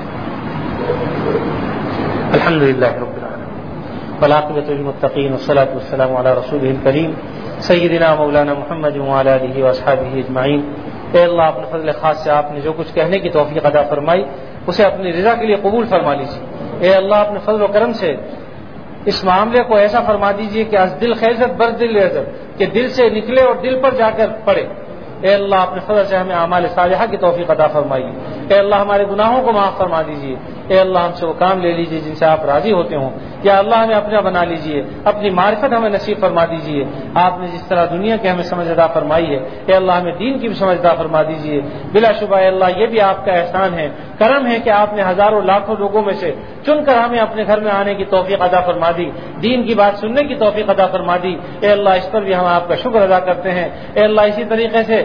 [SPEAKER 1] الحمد للہ رب العالمین والعاقبۃ للمتقین والصلاۃ والسلام علی رسولہ الکریم سیدنا مولانا محمد وعلی آلہ واصحابہ اجمعین. اے اللہ اپنے فضل خاص سے آپ نے جو کچھ کہنے کی توفیق عطا فرمائی اسے اپنی رضا کے لیے قبول فرما لیجیے. اے اللہ اپنے فضل و کرم سے اس معاملے کو ایسا فرما دیجیے کہ از دل خیزت بر دل عزت, کہ دل سے نکلے اور دل پر جا کر پڑے. اے اللہ اپنے فضل سے ہمیں اعمال صالحہ کی توفیق عطا فرمائیے. اے اللہ ہمارے گناہوں کو معاف فرما دیجیے. اے اللہ ہم سے وہ کام لے لیجیے جن سے آپ راضی ہوتے ہوں. یا اللہ ہمیں اپنا بنا لیجیے, اپنی معرفت ہمیں نصیب فرما دیجیے. آپ نے جس طرح دنیا کے ہمیں سمجھ عطا فرمائی ہے اے اللہ ہمیں دین کی بھی سمجھ عطا فرما دیجیے. بلا شبہ اے اللہ یہ بھی آپ کا احسان ہے, کرم ہے کہ آپ نے ہزاروں لاکھوں لوگوں میں سے چن کر ہمیں اپنے گھر میں آنے کی توفیق عطا فرما دی, دین کی بات سننے کی توفیق عطا فرما دی. اے اللہ اس پر بھی ہم آپ کا شکر ادا کرتے ہیں. اے اللہ اسی طریقے سے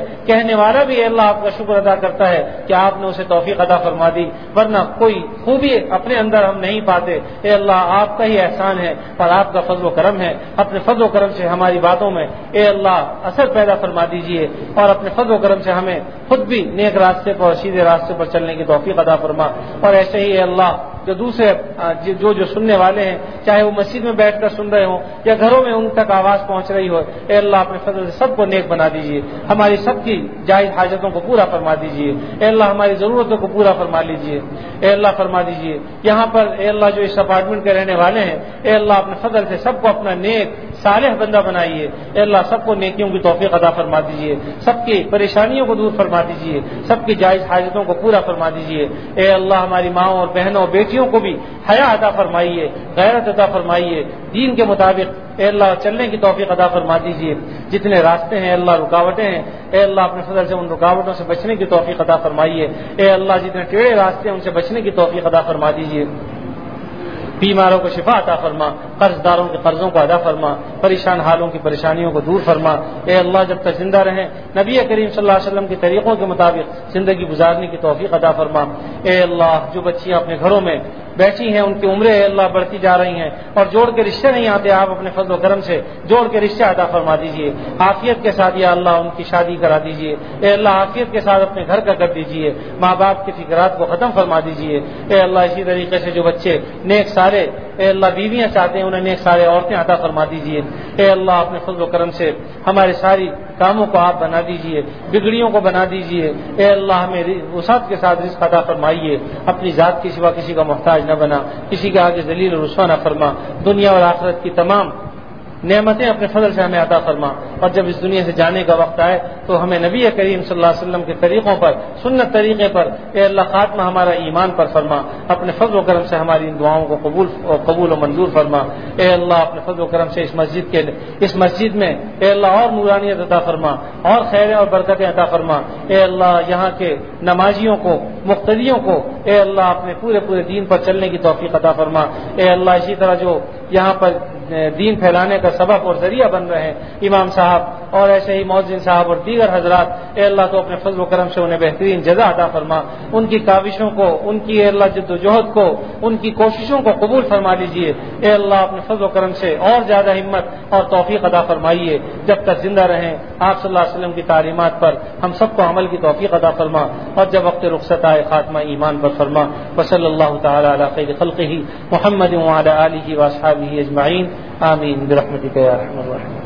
[SPEAKER 1] کہنے والا بھی اے اللہ آپ کا شکر ادا کرتا ہے کہ آپ نے اسے توفیق عطا فرما دی، ورنہ کوئی خوبی اپنے اندر ہم نہیں پاتے۔ اے اللہ آپ کا ہی احسان ہے اور آپ کا فضل و کرم ہے، اپنے فضل و کرم سے ہماری باتوں میں اے اللہ اثر پیدا فرما دیجیے، اور اپنے فضل و کرم سے ہمیں خود بھی نیک راستے پر سیدھے راستے پر چلنے کی توفیق عطا فرما۔ اور ایسے ہی اے اللہ جو دوسرے جو جو سننے والے ہیں، چاہے وہ مسجد میں بیٹھ کر سن رہے ہوں یا گھروں میں ان تک آواز پہنچ رہی ہو، اے اللہ اپنے فضل سے سب کو نیک بنا دیجیے، ہماری سب کی جائز حاجتوں کو پورا فرما دیجیے، اے اللہ ہماری ضرورتوں کو پورا فرما لیجیے، اے اللہ فرما دیجیے۔ یہاں پر اے اللہ جو اس اپارٹمنٹ کے رہنے والے ہیں، اے اللہ اپنے فضل سے سب کو اپنا نیک صالح بندہ بنائیے، اے اللہ سب کو نیکیوں کی توفیق عطا فرما دیجیے، سب کی پریشانیوں کو دور فرما دیجیے، سب کی جائز حاجتوں کو پورا فرما دیجیے، اے اللہ ہماری ماؤں اور بہنوں اور بیٹیوں کو بھی حیا عطا فرمائیے، غیرت عطا فرمائیے، دین کے مطابق اے اللہ چلنے کی توفیق عطا فرما دیجیے۔ جتنے راستے ہیں اللہ رکاوٹیں ہیں، اے اللہ اپنے فضل سے ان رکاوٹوں سے بچنے کی توفیق عطا فرمائیے، اے اللہ جتنے ٹیڑھے راستے ہیں ان سے بچنے کی توفیق عطا فرما دیجیے، بیماروں کو شفا عطا فرما، قرض داروں کے قرضوں کو ادا فرما، پریشان حالوں کی پریشانیوں کو دور فرما، اے اللہ جب تک زندہ رہیں نبی کریم صلی اللہ علیہ وسلم کے طریقوں کے مطابق زندگی گزارنے کی توفیق عطا فرما۔ اے اللہ جو بچیاں اپنے گھروں میں بیٹھی ہیں ان کی عمریں اے اللہ بڑھتی جا رہی ہیں اور جوڑ کے رشتے نہیں آتے، آپ اپنے فضل و کرم سے جوڑ کے رشتے عطا فرما دیجیے، عافیت کے ساتھ یا اللہ ان کی شادی کرا دیجیے، اے اللہ عافیت کے ساتھ اپنے گھر کا کر دیجیے، ماں باپ کی فکرات کو ختم فرما دیجیے، اے اللہ اسی طریقے سے جو بچے نیک سارے اے اللہ بیویاں چاہتے ہیں انہیں نیک سارے عورتیں عطا فرما دیجیے، اے اللہ اپنے فضل و کرم سے ہمارے ساری کاموں کو آپ بنا دیجیے، بگڑیوں کو بنا دیجیے، اے اللہ ہمیں وسعت کے ساتھ رزق عطا فرمائیے، اپنی ذات کے سوا کسی کا محتاج نہ بنا، کسی کے آگے ذلیل و رسوا نہ فرما، دنیا اور آخرت کی تمام نعمتیں اپنے فضل سے ہمیں عطا فرما، اور جب اس دنیا سے جانے کا وقت آئے تو ہمیں نبی کریم صلی اللہ علیہ وسلم کے طریقوں پر سنت طریقے پر اے اللہ خاتمہ ہمارا ایمان پر فرما، اپنے فضل و کرم سے ہماری ان دعاؤں کو قبول قبول و منظور فرما، اے اللہ اپنے فضل و کرم سے اس مسجد کے اس مسجد میں اے اللہ اور نورانیت عطا فرما، اور خیر اور برکتیں عطا فرما، اے اللہ یہاں کے نمازیوں کو مقتدیوں کو اے اللہ اپنے پورے پورے دین پر چلنے کی توفیق عطا فرما، اے اللہ اسی طرح جو یہاں پر دین پھیلانے کا سبب اور ذریعہ بن رہے ہیں امام صاحب اور ایسے ہی مؤذن صاحب اور دیگر حضرات، اے اللہ تو اپنے فضل و کرم سے انہیں بہترین جزا عطا فرما، ان کی کاوشوں کو، ان کی اے اللہ جد و جہد کو، ان کی کوششوں کو قبول فرما لیجیے، اے اللہ اپنے فضل و کرم سے اور زیادہ ہمت اور توفیق عطا فرمائیے، جب تک زندہ رہیں آپ صلی اللہ علیہ وسلم کی تعلیمات پر ہم سب کو عمل کی توفیق عطا فرما، اور جب وقت رخصت آئے خاتمہ ایمان پر فرما۔ وصلی اللہ تعالی علی خیر خلقہ محمد وعلی آلہ واصحابہ اجمعین، آمین برحمتک یا ارحم الراحمین۔